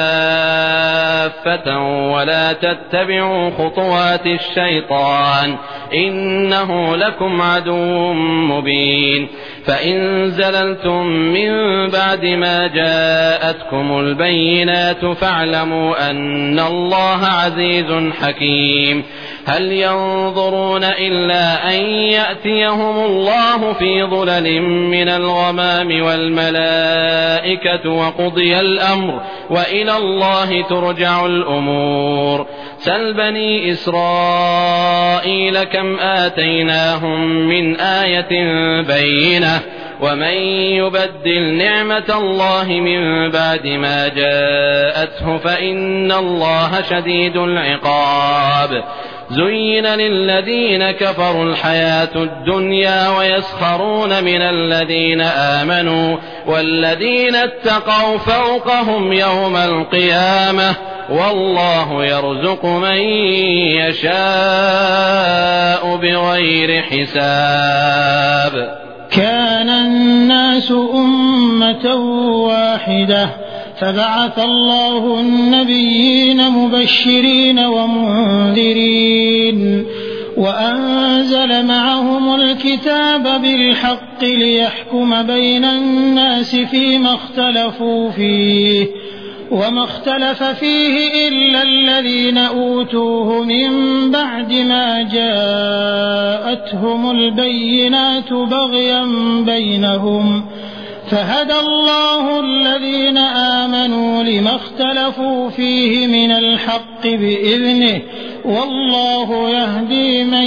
كافة ولا تتبعوا خطوات الشيطان إنه لكم عدو مبين. فإن زللتم من بعد ما جاءتكم البينات فاعلموا أن الله عزيز حكيم. هل ينظرون إلا أن يأتيهم الله في ظلل من الغمام والملائكة وقضي الأمر وإلى الله ترجع الأمور. سل بني إسرائيل كم آتيناهم من آية بينة ومن يبدل نعمة الله من بعد ما جاءته فإن الله شديد العقاب. زين للذين كفروا الحياة الدنيا ويسخرون من الذين آمنوا والذين اتقوا فوقهم يوم القيامة والله يرزق من يشاء بغير حساب. كان الناس أمة واحدة فبعث الله النبيين مبشرين ومنذرين وأنزل معهم الكتاب بالحق ليحكم بين الناس فيما اختلفوا فيه وما اختلف فيه إلا الذين أوتوه من بعد ما جاءتهم البينات بغيا بينهم فهدى الله الذين آمنوا لما اختلفوا فيه من الحق بإذنه والله يهدي من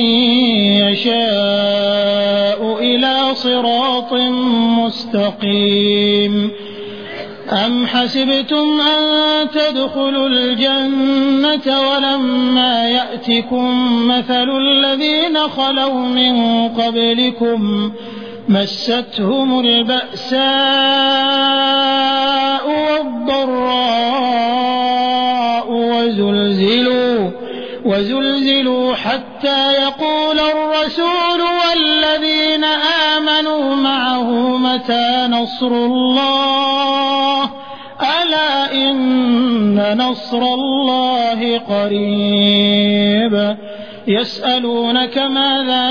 يشاء إلى صراط مستقيم. أم حسبتم أن تدخلوا الجنة ولما يأتكم مثل الذين خلوا من قبلكم مستهم البأساء والضراء وزلزلوا وزلزلوا حتى يقول الرسول والذين آمنوا معه متى نصر الله ألا إن نصر الله قريب. يسألونك ماذا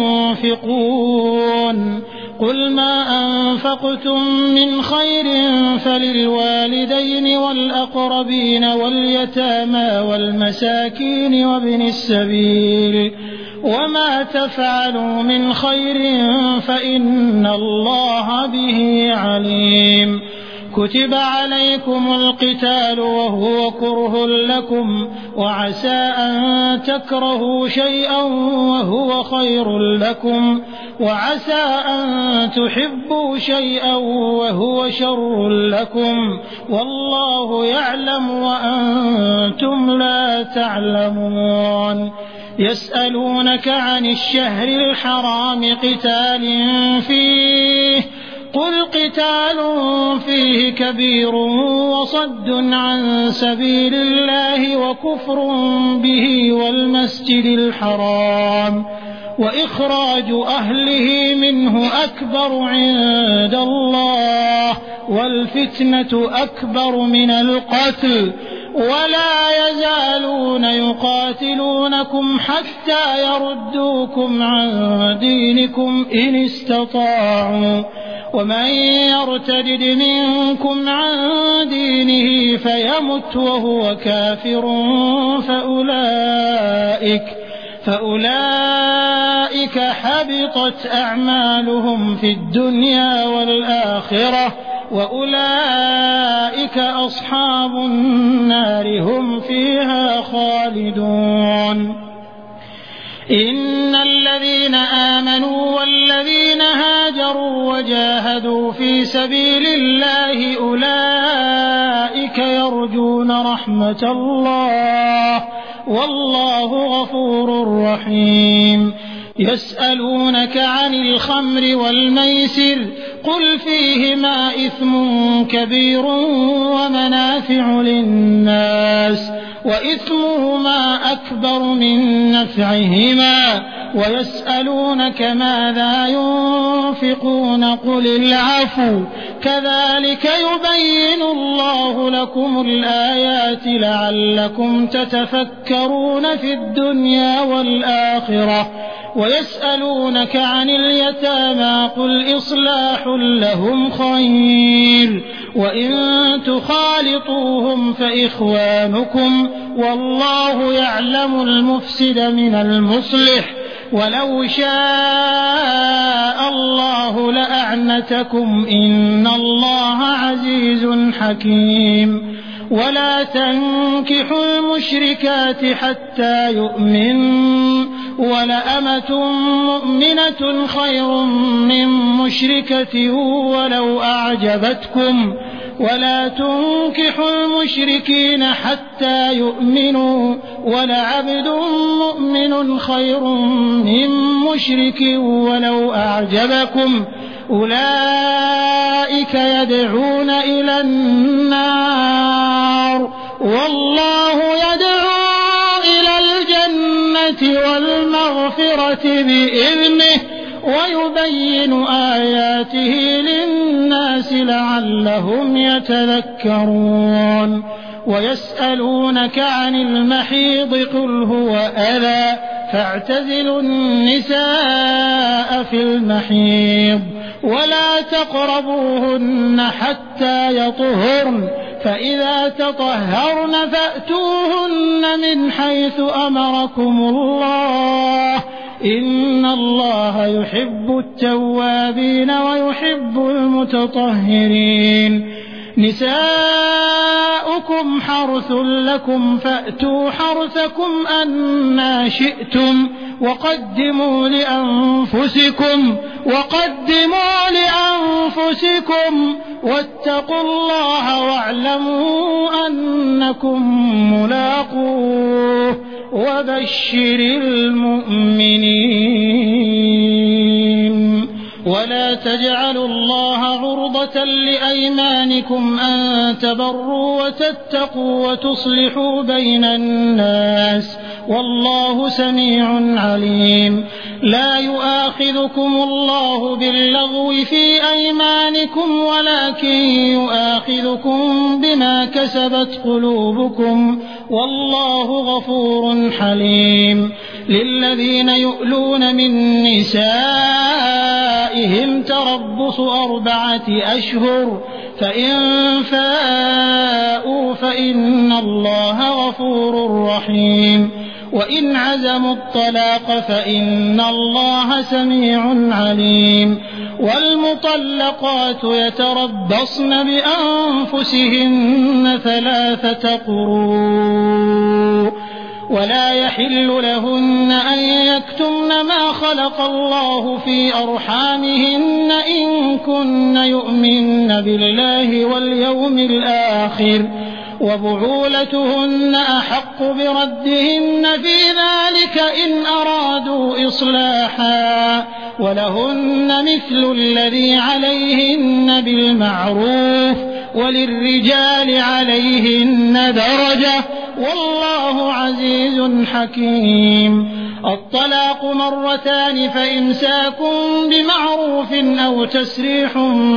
ينفقون قل ما أنفقتم من خير فللوالدين والأقربين واليتامى والمساكين وابن السبيل وما تفعلوا من خير فإن الله به عليم. كتب عليكم القتال وهو كره لكم وعسى أن تكرهوا شيئا وهو خير لكم وعسى أن تحبوا شيئا وهو شر لكم والله يعلم وأنتم لا تعلمون. يسألونك عن الشهر الحرام قتال فيه قل قتال فيه كبير وصد عن سبيل الله وكفر به والمسجد الحرام وإخراج أهله منه أكبر عند الله والفتنة أكبر من القتل ولا يزالون يقاتلونكم حتى يردوكم عن دينكم إن استطاعوا ومن يرتد منكم عن دينه فيمت وهو كافر فأولئك فأولئك حبطت أعمالهم في الدنيا والآخرة وأولئك أصحاب النار هم فيها خالدون. إن الذين آمنوا والذين هاجروا وجاهدوا في سبيل الله أولئك يرجون رحمة الله والله غفور رحيم. يسألونك عن الخمر والميسر قل فيهما إثم كبير ومنافع للناس وإثمهما أكبر من نفعهما ويسألونك ماذا ينفقون قل العفو كذلك يبين الله لكم الآيات لعلكم تتفكرون في الدنيا والآخرة. ويسألونك عن اليتامى قل إصلاح لهم خير وإن تخالطوهم فإخوانكم والله يعلم المفسد من المصلح ولو شاء الله لأعنتكم إن الله عزيز حكيم. ولا تنكحوا المشركات حتى يؤمنوا ولأمة مؤمنة خير من مشركة ولو أعجبتكم ولا تنكحوا المشركين حتى يؤمنوا ولعبد مؤمن خير من مشرك ولو أعجبكم أولئك يدعون إلى النار والله يدعو إلى الجنة والمغفرة بإذنه ويبين آياته للناس لعلهم يتذكرون. ويسألونك عن المحيض قل هو أذى فاعتزلوا النساء في المحيض ولا تقربوهن حتى يطهرن فإذا تطهرن فأتوهن من حيث أمركم الله إن الله يحب التوابين ويحب المتطهرين. نساؤكم حرث لكم فأتوا حرثكم أنى شئتم وقدموا لأنفسكم وقدموا لأنفسكم واتقوا الله واعلموا أنكم ملاقوه وبشر المؤمنين. ولا تجعلوا الله عرضة لأيمانكم أن تبروا وتتقوا وتصلحوا بين الناس والله سميع عليم. لا يؤاخذكم الله باللغو في أيمانكم ولكن يؤاخذكم بما كسبت قلوبكم والله غفور حليم. للذين يؤلون من نسائهم تربص أربعة أشهر فإن فاءوا فإن الله غفور رحيم. وإن عزموا الطلاق فإن الله سميع عليم. والمطلقات يتربصن بأنفسهن ثلاثة قروء ولا يحل لهن أن يكتمن ما خلق الله في أرحامهن إن كن يؤمن بالله واليوم الآخر وبعولتهن أحق بردهن في ذلك إن أرادوا إصلاحا ولهن مثل الذي عليهن بالمعروف وللرجال عليهن درجة والله عزيز حكيم. الطلاق مرتان فإمساك بمعروف أو تسريح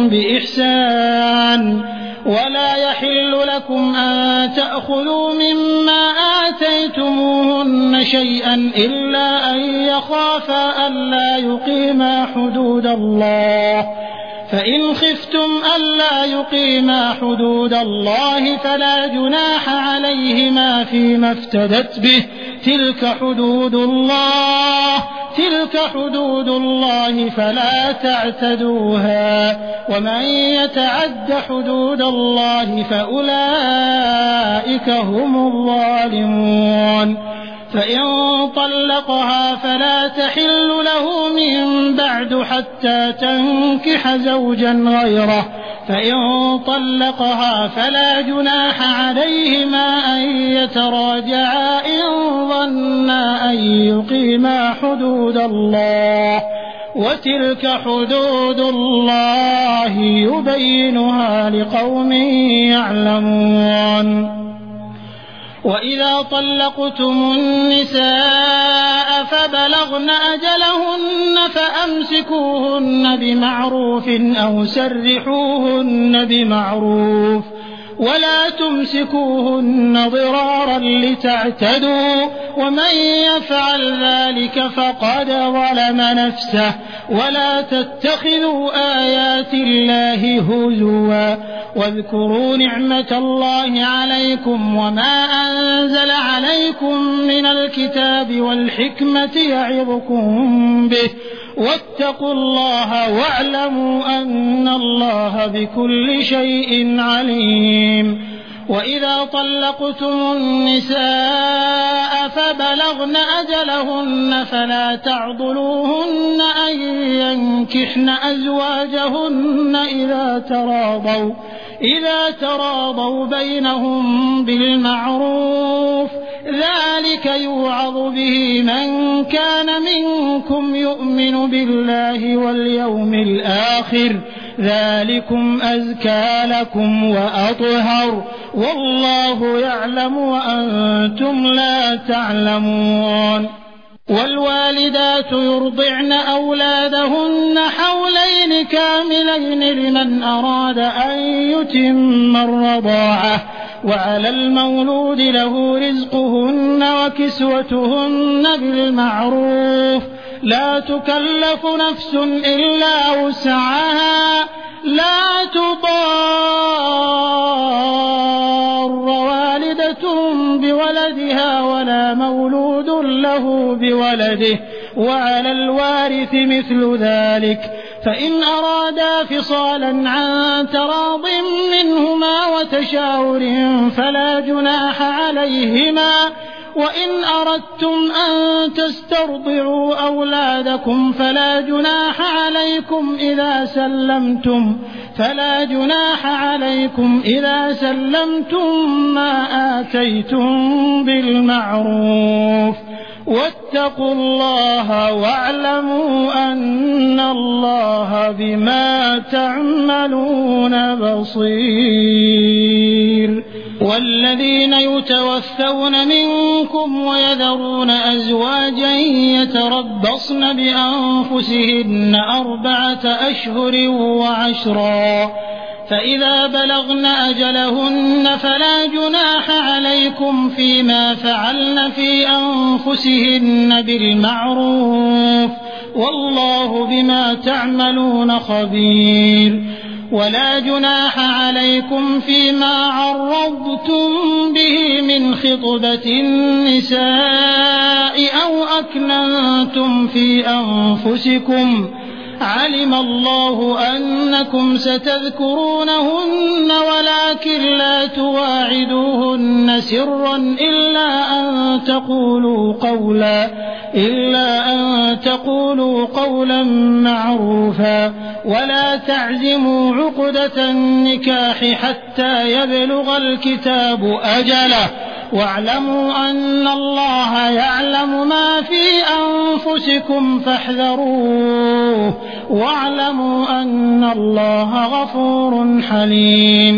بإحسان ولا يحل لكم أن تأخذوا مما آتيتموهن شيئا إلا أن يخافا ألا يقيما حدود الله فإن خفتم ألا يقيما حدود الله فلا جناح عليهما فيما افتدت به تلك حدود الله تلك حدود الله فلا تعتدوها ومن يتعد حدود الله فأولئك هم الظالمون فإن طلقها فلا تحل له من بعد حتى تنكح زوجا غيره فإن طلقها فلا جناح عليهما أن يتراجعا إن ظنا أن يقيما حدود الله وتلك حدود الله يبينها لقوم يعلمون وإذا طلقتم النساء فبلغن أجلهن فأمسكوهن بمعروف أو سرحوهن بمعروف ولا تمسكوهن ضرارا لتعتدوا ومن يفعل ذلك فقد ظلم نفسه ولا تتخذوا آيات الله هزوا واذكروا نعمة الله عليكم وما أنزل عليكم من الكتاب والحكمة يعظكم به واتقوا الله واعلموا أن الله بكل شيء عليم وإذا طلقتم النساء فبلغن أجلهن فلا تعضلوهن أن ينكحن أزواجهن إذا تراضوا إذا تراضوا بينهم بالمعروف ذلك يوعظ به من كان منكم يؤمن بالله واليوم الآخر ذلكم أزكى لكم وأطهر والله يعلم وأنتم لا تعلمون والوالدات يرضعن أولادهن حولين كاملين لمن أراد أن يتم الرضاعة وعلى المولود له رزقهن وكسوتهن بالمعروف لا تكلف نفس إلا وسعها لا تضار والدة بولدها ولا مولود له بولده وعلى الوارث مثل ذلك فإن أرادا فصالا عن تراض منهما وتشاور فلا جناح عليهما وإن أردتم أن تسترضعوا أولادكم فلا جناح عليكم إذا سلمتم فلا جناح عليكم إذا سلمتم ما آتيتم بالمعروف واتقوا الله واعلموا أن الله بما تعملون بصير والذين يتوفون منكم ويذرون أزواجا يتربصن بأنفسهن أربعة أشهر وعشرا فإذا بلغن أجلهن فلا جناح عليكم فيما فعلن في أنفسهن بالمعروف والله بما تعملون خبير ولا جناح عليكم فيما عرضتم به من خطبة النساء أو أكننتم في أنفسكم علم الله أنكم ستذكرونهن ولكن لا تواعدوهن سرا إلا أن تقولوا قولا إلا أن تقولوا قولا معروفا ولا تعزموا عقدة النكاح حتى يبلغ الكتاب أجله واعلموا أن الله يعلم ما في أنفسكم فاحذروه واعلموا أن الله غفور حليم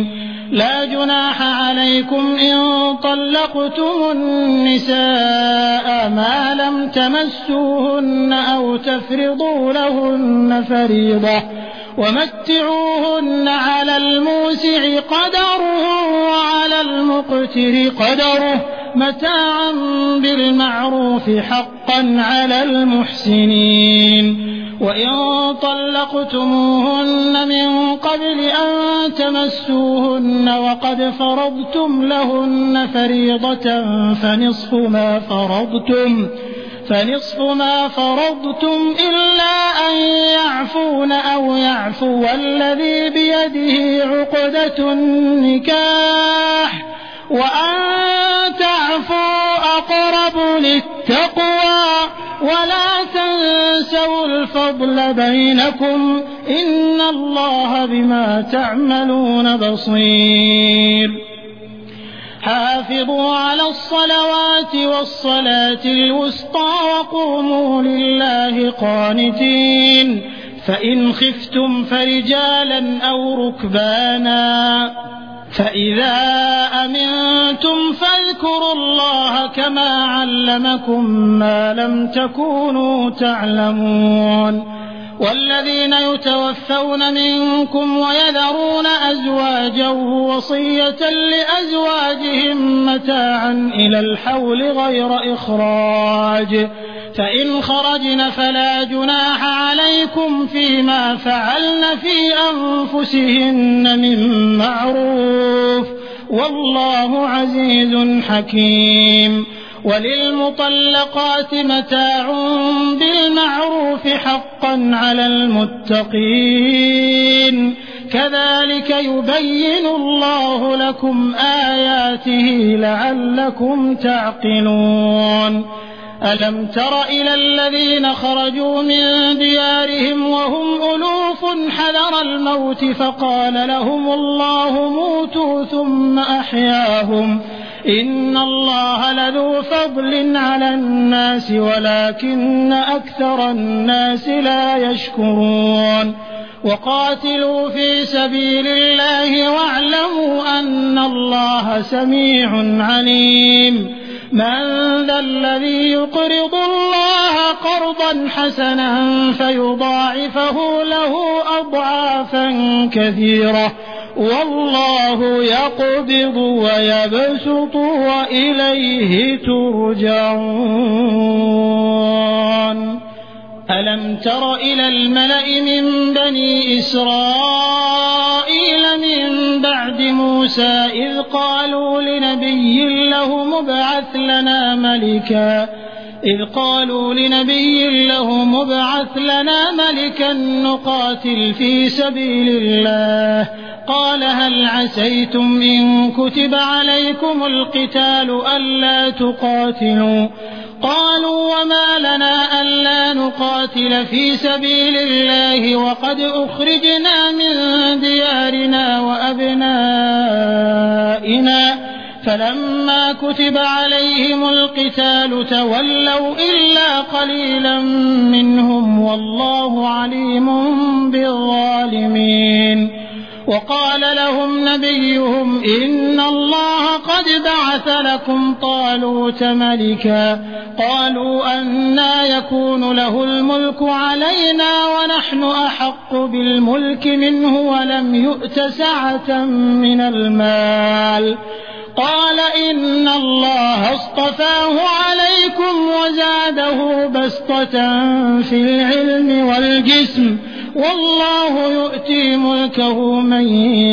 لا جناح عليكم إن طلقتم النساء ما لم تمسوهن أو تفرضوا لهن فريضة ومتعوهن على الموسع قدره وعلى المقتر قدره متاعا بالمعروف حقا على المحسنين. وإن طلقتموهن من قبل أن تمسوهن وقد فرضتم لهن فريضة فنصف ما فرضتم فنصف ما فرضتم إلا أن يعفون أو يعفو الذي بيده عقدة النكاح وأن تعفوا أقرب للتقوى ولا تنسوا الفضل بينكم إن الله بما تعملون بصير. حافظوا على الصلوات والصلاة الوسطى وقوموا لله قانتين. فإن خفتم فرجالا أو ركبانا فإذا أمنتم فاذكروا الله كما علمكم ما لم تكونوا تعلمون. والذين يتوفون منكم ويذرون أزواجا وصية لأزواجهم متاعا إلى الحول غير إخراج فإن خرجن فلا جناح عليكم فيما فعلن في أنفسهن من معروف والله عزيز حكيم. وللمطلقات متاع بالمعروف حقا على المتقين كذلك يبين الله لكم آياته لعلكم تعقلون. ألم تر إلى الذين خرجوا من ديارهم وهم ألوف حذر الموت فقال لهم الله موتوا ثم أحياهم إن الله لذو فضل على الناس ولكن أكثر الناس لا يشكرون. وقاتلوا في سبيل الله واعلموا أن الله سميع عليم. من ذا الذي يقرض الله قرضا حسنا فيضاعفه له أضعافا كثيرة والله يقبض ويبسط وإليه ترجعون. ألم تر إلى الملأ من بني إسرائيل من بعد موسى إذ قالوا لنبي له مبعث لنا ملكا إذ قالوا لنبي له مبعث لنا ملكا نقاتل في سبيل الله قال هل عسيتم إن كتب عليكم القتال ألا تقاتلوا قالوا وما لنا ألا نقاتل في سبيل الله وقد أخرجنا من ديارنا وأبنائنا فلما كتب عليهم القتال تولوا إلا قليلا منهم والله عليم بالظالمين. وقال لهم نبيهم إن الله قد بعث لكم طالوت ملكا قالوا أنى يكون له الملك علينا ونحن أحق بالملك منه ولم يؤت سعة من المال قال إن الله اصطفاه عليكم وزاده بسطة في العلم والجسم والله يؤتي ملكه من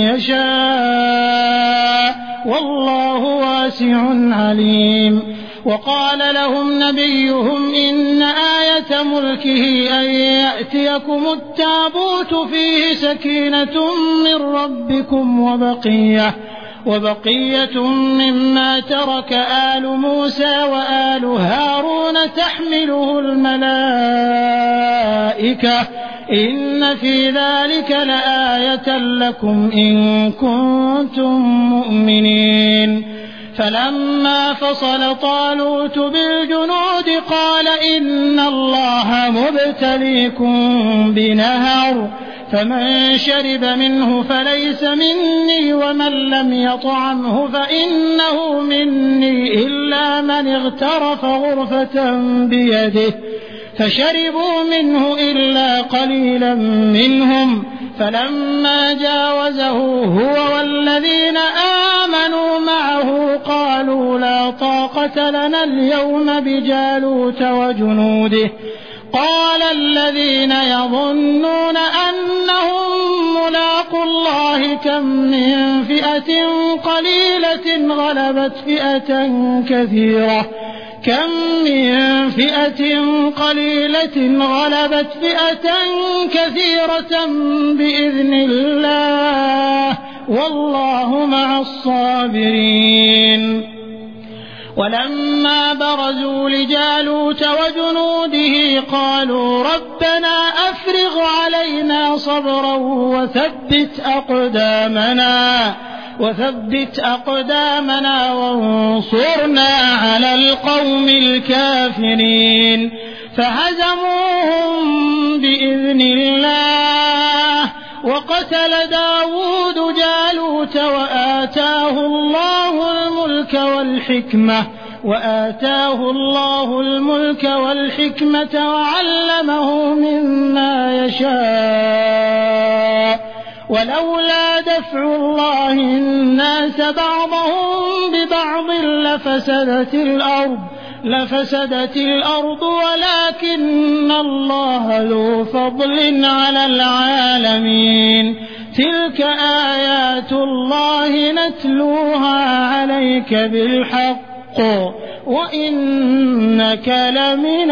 يشاء والله واسع عليم. وقال لهم نبيهم إن آية ملكه أن يأتيكم التابوت فيه سكينة من ربكم وبقية وبقية مما ترك آل موسى وآل هارون تحمله الملائكة إن في ذلك لآية لكم إن كنتم مؤمنين. فلما فصل طالوت بالجنود قال إن الله مبتليكم بنهر فمن شرب منه فليس مني ومن لم يطعمه فإنه مني إلا من اغترف غرفة بيده فشربوا منه إلا قليلا منهم فلما جاوزه هو والذين آمنوا معه قالوا لا طاقة لنا اليوم بجالوت وجنوده قال الذين يظنون أنهم ملاقو الله كم من فئة قليلة غلبت فئة كثيرة كم من فئة قليلة غلبت فئة كثيرة بإذن الله والله مع الصابرين. ولما برزوا لجالوت وجنوده قالوا ربنا أفرغ علينا صبرا وثبت أقدامنا وثبت أقدامنا وانصرنا على القوم الكافرين فهزموهم بإذن الله وقتل داود جالوت وآتاه الله الملك والحكمة وآتاه الله الملك والحكمة وعلمه مما يشاء ولولا دفع الله الناس بعضهم ببعض لفسدت الأرض لفسدت الأرض ولكن الله ذو فضل على العالمين. تلك آيات الله نتلوها عليك بالحق وإنك لمن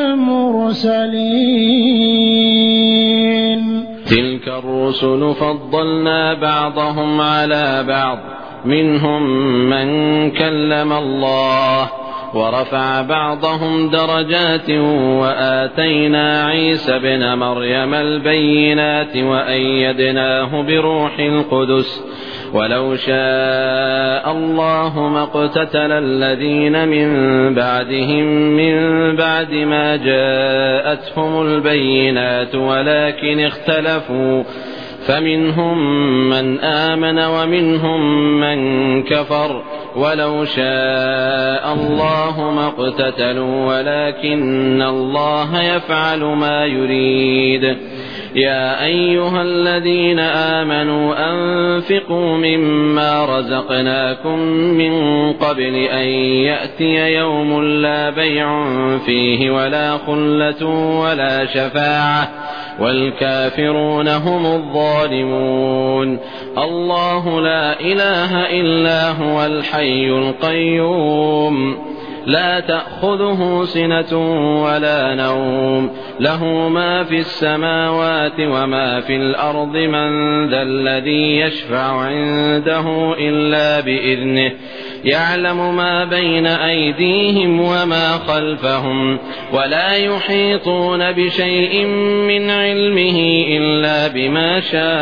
المرسلين. تلك الرسل فضلنا بعضهم على بعض منهم من كلم الله ورفع بعضهم درجات وآتينا عيسى ابن مريم البينات وأيدناه بروح القدس ولو شاء الله ما اقتتل الذين من بعدهم من بعد ما جاءتهم البينات ولكن اختلفوا فمنهم من آمن ومنهم من كفر ولو شاء الله ما اقتتلوا ولكن الله يفعل ما يريد. يا أيها الذين آمنوا أنفقوا مما رزقناكم من قبل أن يأتي يوم لا بيع فيه ولا خلة ولا شفاعة والكافرون هم الظالمون. الله لا إله إلا هو الحي القيوم لا تأخذه سنة ولا نوم له ما في السماوات وما في الأرض من ذا الذي يشفع عنده إلا بإذنه يعلم ما بين أيديهم وما خلفهم ولا يحيطون بشيء من علمه إلا بما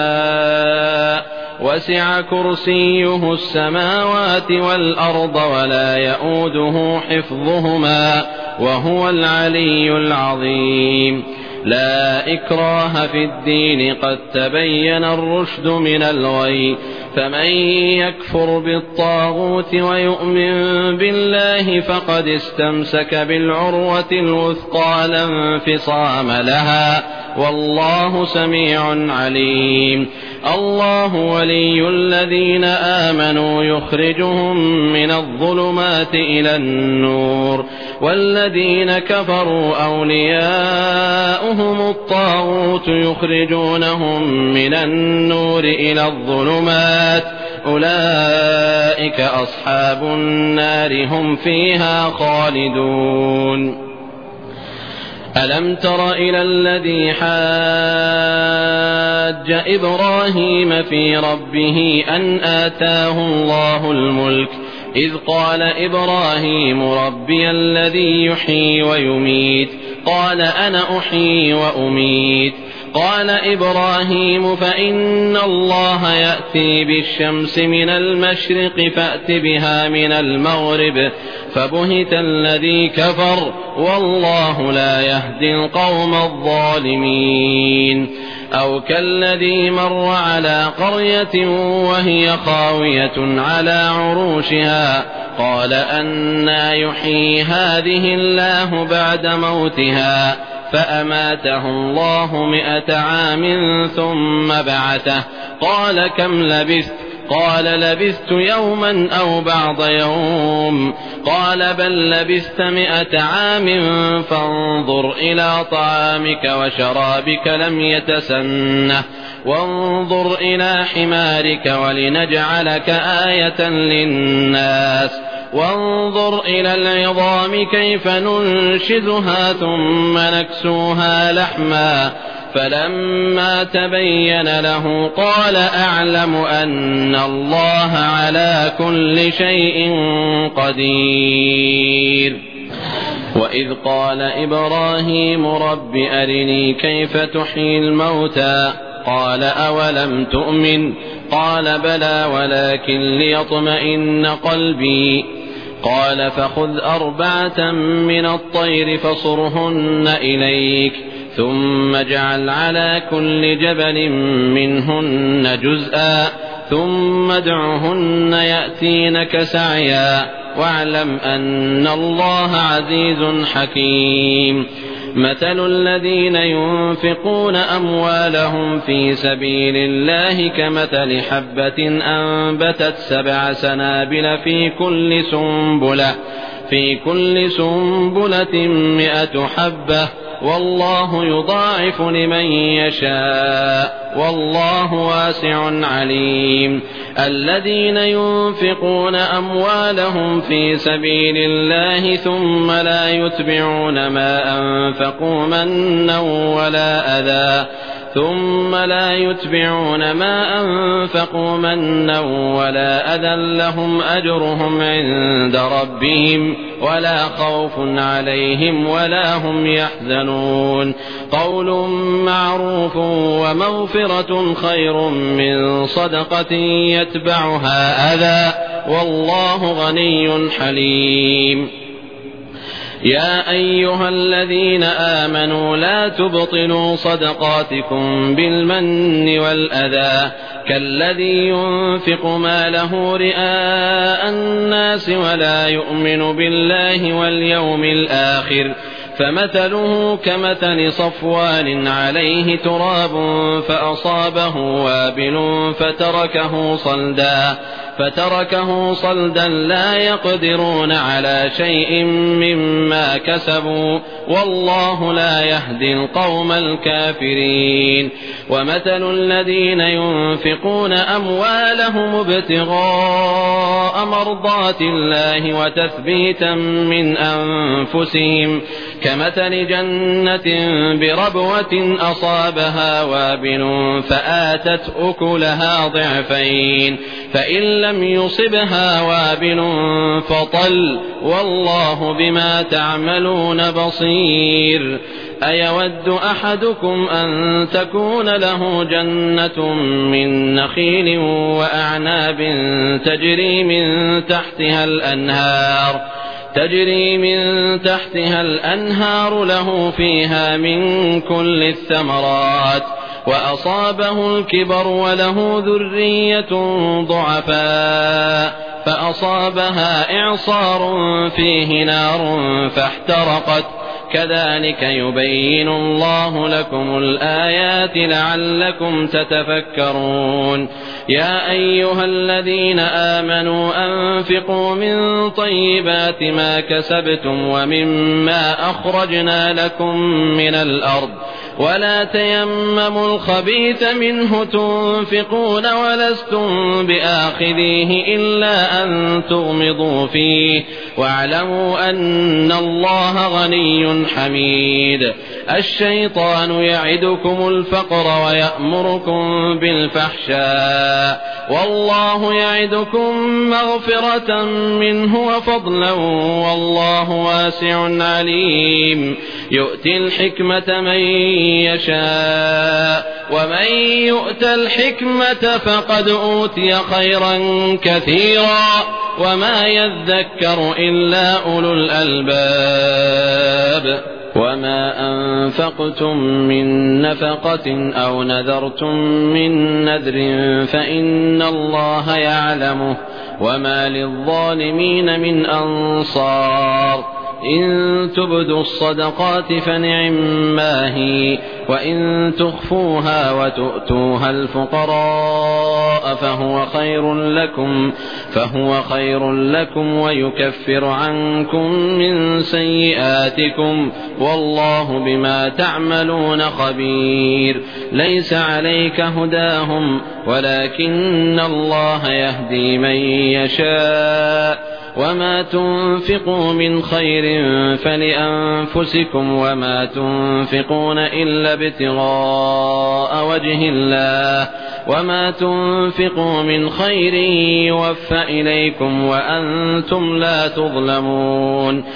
شاء وسع كرسيه السماوات والأرض ولا يؤوده حفظهما وهو العلي العظيم. لا إكراه في الدين قد تبين الرشد من الغي فمن يكفر بالطاغوت ويؤمن بالله فقد استمسك بالعروة الوثقى لا انفصام لها والله سميع عليم. الله ولي الذين آمنوا يخرجهم من الظلمات إلى النور والذين كفروا أولياؤهم الطاغوت يخرجونهم من النور إلى الظلمات أولئك أصحاب النار هم فيها خالدون. ألم تر إلى الذي حاج إبراهيم في ربه أن آتاه الله الملك إذ قال إبراهيم ربي الذي يحيي ويميت قال أنا أحيي وأميت قال إبراهيم فإن الله يأتي بالشمس من المشرق فأت بها من المغرب فبهت الذي كفر والله لا يهدي القوم الظالمين. أو كالذي مر على قرية وهي خاوية على عروشها قال أنى يحيي هذه الله بعد موتها فأماته الله مئة عام ثم بعثه قال كم لبثت قال لبثت يوما أو بعض يوم قال بل لبثت مئة عام فانظر إلى طعامك وشرابك لم يتسنه وانظر إلى حمارك ولنجعلك آية للناس وانظر إلى العظام كيف ننشزها ثم نكسوها لحما فلما تبين له قال أعلم أن الله على كل شيء قدير. وإذ قال إبراهيم رب أرني كيف تحيي الموتى قال أولم تؤمن قال بلى ولكن ليطمئن قلبي قال فخذ أربعة من الطير فصرهن إليك ثم اجعل على كل جبل منهن جزءا ثم ادعهن يأتينك سعيا واعلم أن الله عزيز حكيم. مثل الذين ينفقون أموالهم في سبيل الله كمثل حبة أنبتت سبع سنابل في كل سنبلة في كل سنبلة مئة حبة والله يضاعف لمن يشاء والله واسع عليم. الذين ينفقون أموالهم في سبيل الله ثم لا يتبعون ما أنفقوا منا ولا أذى ثم لا يتبعون ما أنفقوا منا ولا أذى لهم أجرهم عند ربهم ولا خوف عليهم ولا هم يحزنون. قول معروف ومغفرة خير من صدقة يتبعها أذى والله غني حليم. يا أيها الذين آمنوا لا تبطلوا صدقاتكم بالمن والأذى كالذي ينفق ماله رئاء الناس ولا يؤمن بالله واليوم الآخر فمثله كمثل صفوان عليه تراب فأصابه وابل فتركه صلدا فتركه صلدا لا يقدرون على شيء مما كسبوا والله لا يهدي القوم الكافرين. ومثل الذين ينفقون أموالهم ابتغاء مرضات الله وتثبيتا من أنفسهم كمثل جنة بربوة أصابها وابل فآتت أكلها ضعفين فإن لم يصبها وابل فطل والله بما تعملون بصير. أيود أحدكم أن تكون له جنة من نخيل وأعناب تجري من تحتها الأنهار تجري من تحتها الأنهار له فيها من كل الثمرات وأصابه الكبر وله ذرية ضعفاء فأصابها إعصار فيه نار فاحترقت كذلك يبين الله لكم الآيات لعلكم تتفكرون. يا أيها الذين آمنوا أنفقوا من طيبات ما كسبتم ومما أخرجنا لكم من الأرض ولا تيمموا الخبيث منه تنفقون ولستم بآخذيه إلا أن تغمضوا فيه واعلموا أن الله غني حميد. الشيطان يعدكم الفقر ويأمركم بالفحشاء والله يعدكم مغفرة منه وفضلا والله واسع عليم. يؤتي الحكمة من يشاء ومن يؤت الحكمة فقد أوتي خيرا كثيرا وما يذكر إلا أولو الألباب وما أنفقتم من نفقة أو نذرتم من نذر فإن الله يعلمه وما للظالمين من أنصار إن تبدوا الصدقات فنعما هي وإن تخفوها وتؤتوها الفقراء فهو خير لكم فهو خير لكم ويكفر عنكم من سيئاتكم والله بما تعملون خبير ليس عليك هداهم ولكن الله يهدي من يشاء وما تنفقوا من خير فلأنفسكم وما تنفقون إلا ابتغاء وجه الله وما تنفقوا من خير يوفى إليكم وأنتم لا تظلمون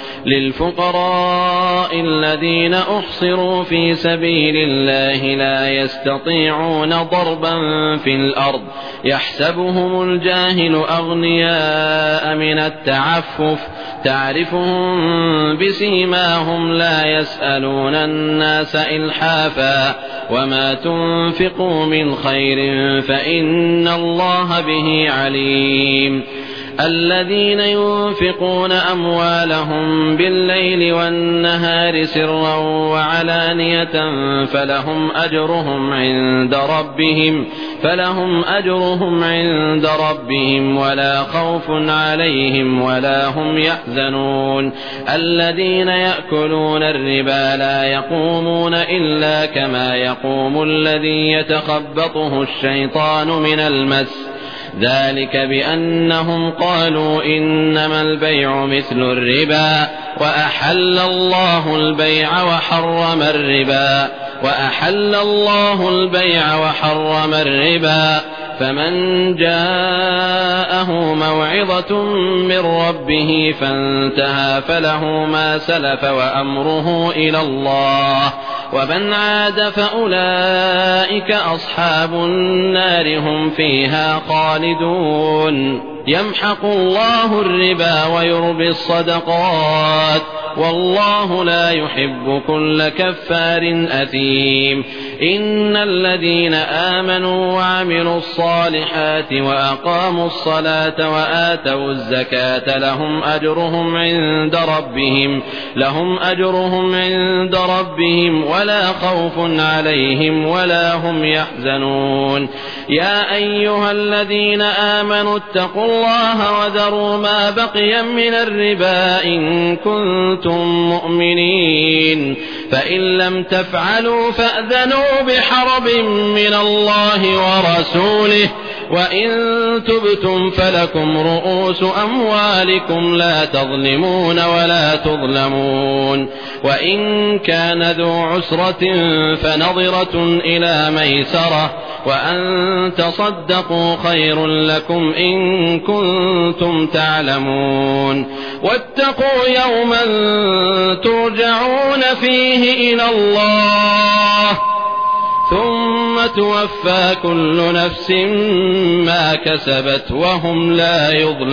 للفقراء الذين أحصروا في سبيل الله لا يستطيعون ضربا في الأرض يحسبهم الجاهل أغنياء من التعفف تعرفهم بسيماهم لا يسألون الناس إلحافا وما تنفقوا من خير فإن الله به عليم الذين ينفقون أموالهم بالليل والنهار سرا وعلانية فلهم أجرهم عند ربهم فلهم أجرهم عند ربهم ولا خوف عليهم ولا هم يحزنون الذين يأكلون الربا لا يقومون إلا كما يقوم الذي يتخبطه الشيطان من المس ذلك بأنهم قالوا إنما البيع مثل الربا وأحل الله البيع وحرم الربا وأحل الله البيع وحرم الربا فمن جاءه موعظة من ربه فانتهى فله ما سلف وأمره إلى الله ومن عاد فأولئك أصحاب النار هم فيها خالدون يمحق الله الربا ويربي الصدقات والله لا يحب كل كفار أثيم إن الذين آمنوا وعملوا الصالحات وأقاموا الصلاة وآتوا الزكاة لهم أجرهم عند ربهم لهم أجرهم عند ربهم ولا خوف عليهم ولا هم يحزنون يا أيها الذين آمنوا اتقوا الله وذروا ما بقي من الربا إن كنتم مؤمنين فإن لم تفعلوا فأذنوا بحرب من الله ورسوله وإن تبتم فلكم رؤوس أموالكم لا تظلمون ولا تظلمون وإن كان ذو عسرة فنظرة إلى ميسرة وأن تصدقوا خير لكم إن كنتم تعلمون واتقوا يوما ترجعون فيه إلى الله ثم توفى كل نفس ما كسبت وهم لا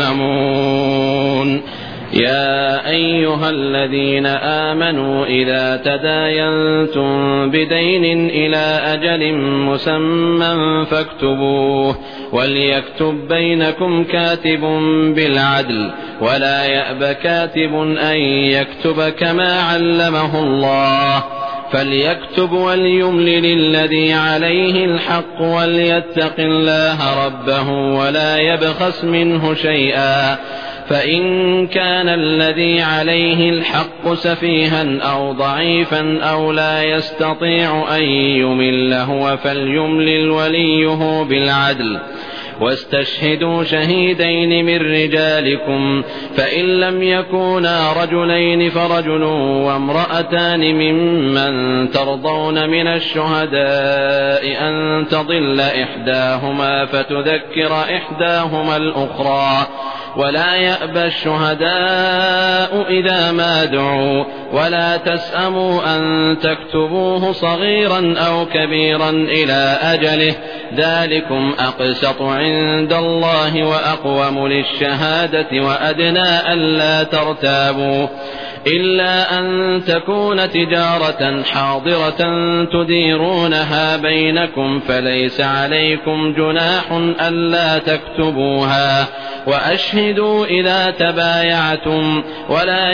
يظلمون يا أيها الذين آمنوا إذا تداينتم بدين إلى أجل مسمى فاكتبوه وليكتب بينكم كاتب بالعدل ولا يأب كاتب أن يكتب كما علمه الله فليكتب وليملل الذي عليه الحق وليتق الله ربه ولا يبخس منه شيئا فإن كان الذي عليه الحق سفيها أو ضعيفا أو لا يستطيع أن يمل هو فليملل وليه بالعدل واستشهدوا شهيدين من رجالكم فإن لم يكونا رجلين فرجل وامرأتان ممن ترضون من الشهداء أن تضل إحداهما فتذكر إحداهما الأخرى ولا يأبى الشهداء إذا ما دعوا ولا تسأموا أن تكتبوه صغيرا أو كبيرا إلى أجله ذلكم أقسط عند الله وأقوم للشهادة وأدنى ألا ترتابوا إلا أن تكون تجارة حاضرة تديرونها بينكم فليس عليكم جناح ألا تكتبوها وأشهدوا إذا تبايعتم ولا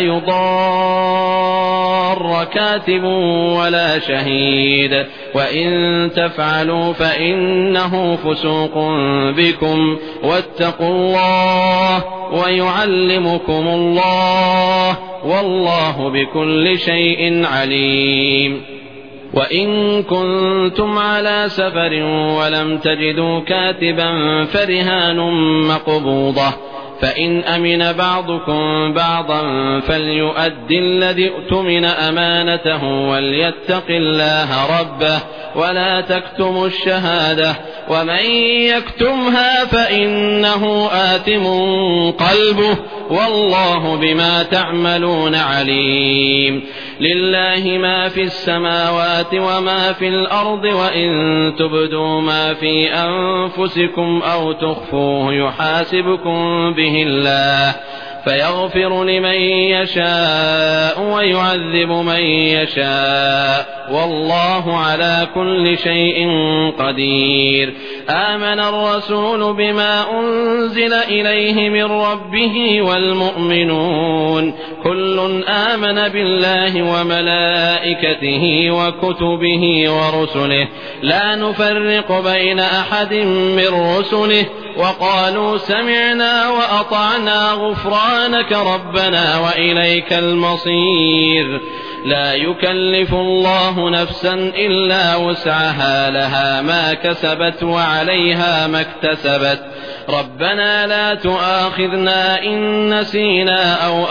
يضار كاتب ولا شهيد وإن تفعلوا فإنه فسوق بكم واتقوا الله ويعلمكم الله والله بكل شيء عليم. وإن كنتم على سفر ولم تجدوا كاتبا فرهان مقبوضة فإن أمن بعضكم بعضا فليؤد الذي اؤتمن أمانته وليتق الله ربه ولا تكتموا الشهادة ومن يكتمها فإنه آثم قلبه والله بما تعملون عليم. لله ما في السماوات وما في الأرض وإن تبدوا ما في أنفسكم أو تخفوه يحاسبكم به الله فيغفر لمن يشاء ويعذب من يشاء والله على كل شيء قدير. آمن الرسول بما أنزل إليه من ربه والمؤمنون كل آمن بالله وملائكته وكتبه ورسله لا نفرق بين أحد من رسله وقالوا سمعنا وأطعنا غفرانك ربنا وإليك المصير. لا يكلف الله نفسا إلا وسعها لها ما كسبت وعليها ما اكتسبت ربنا لا تؤاخذنا إن نسينا أو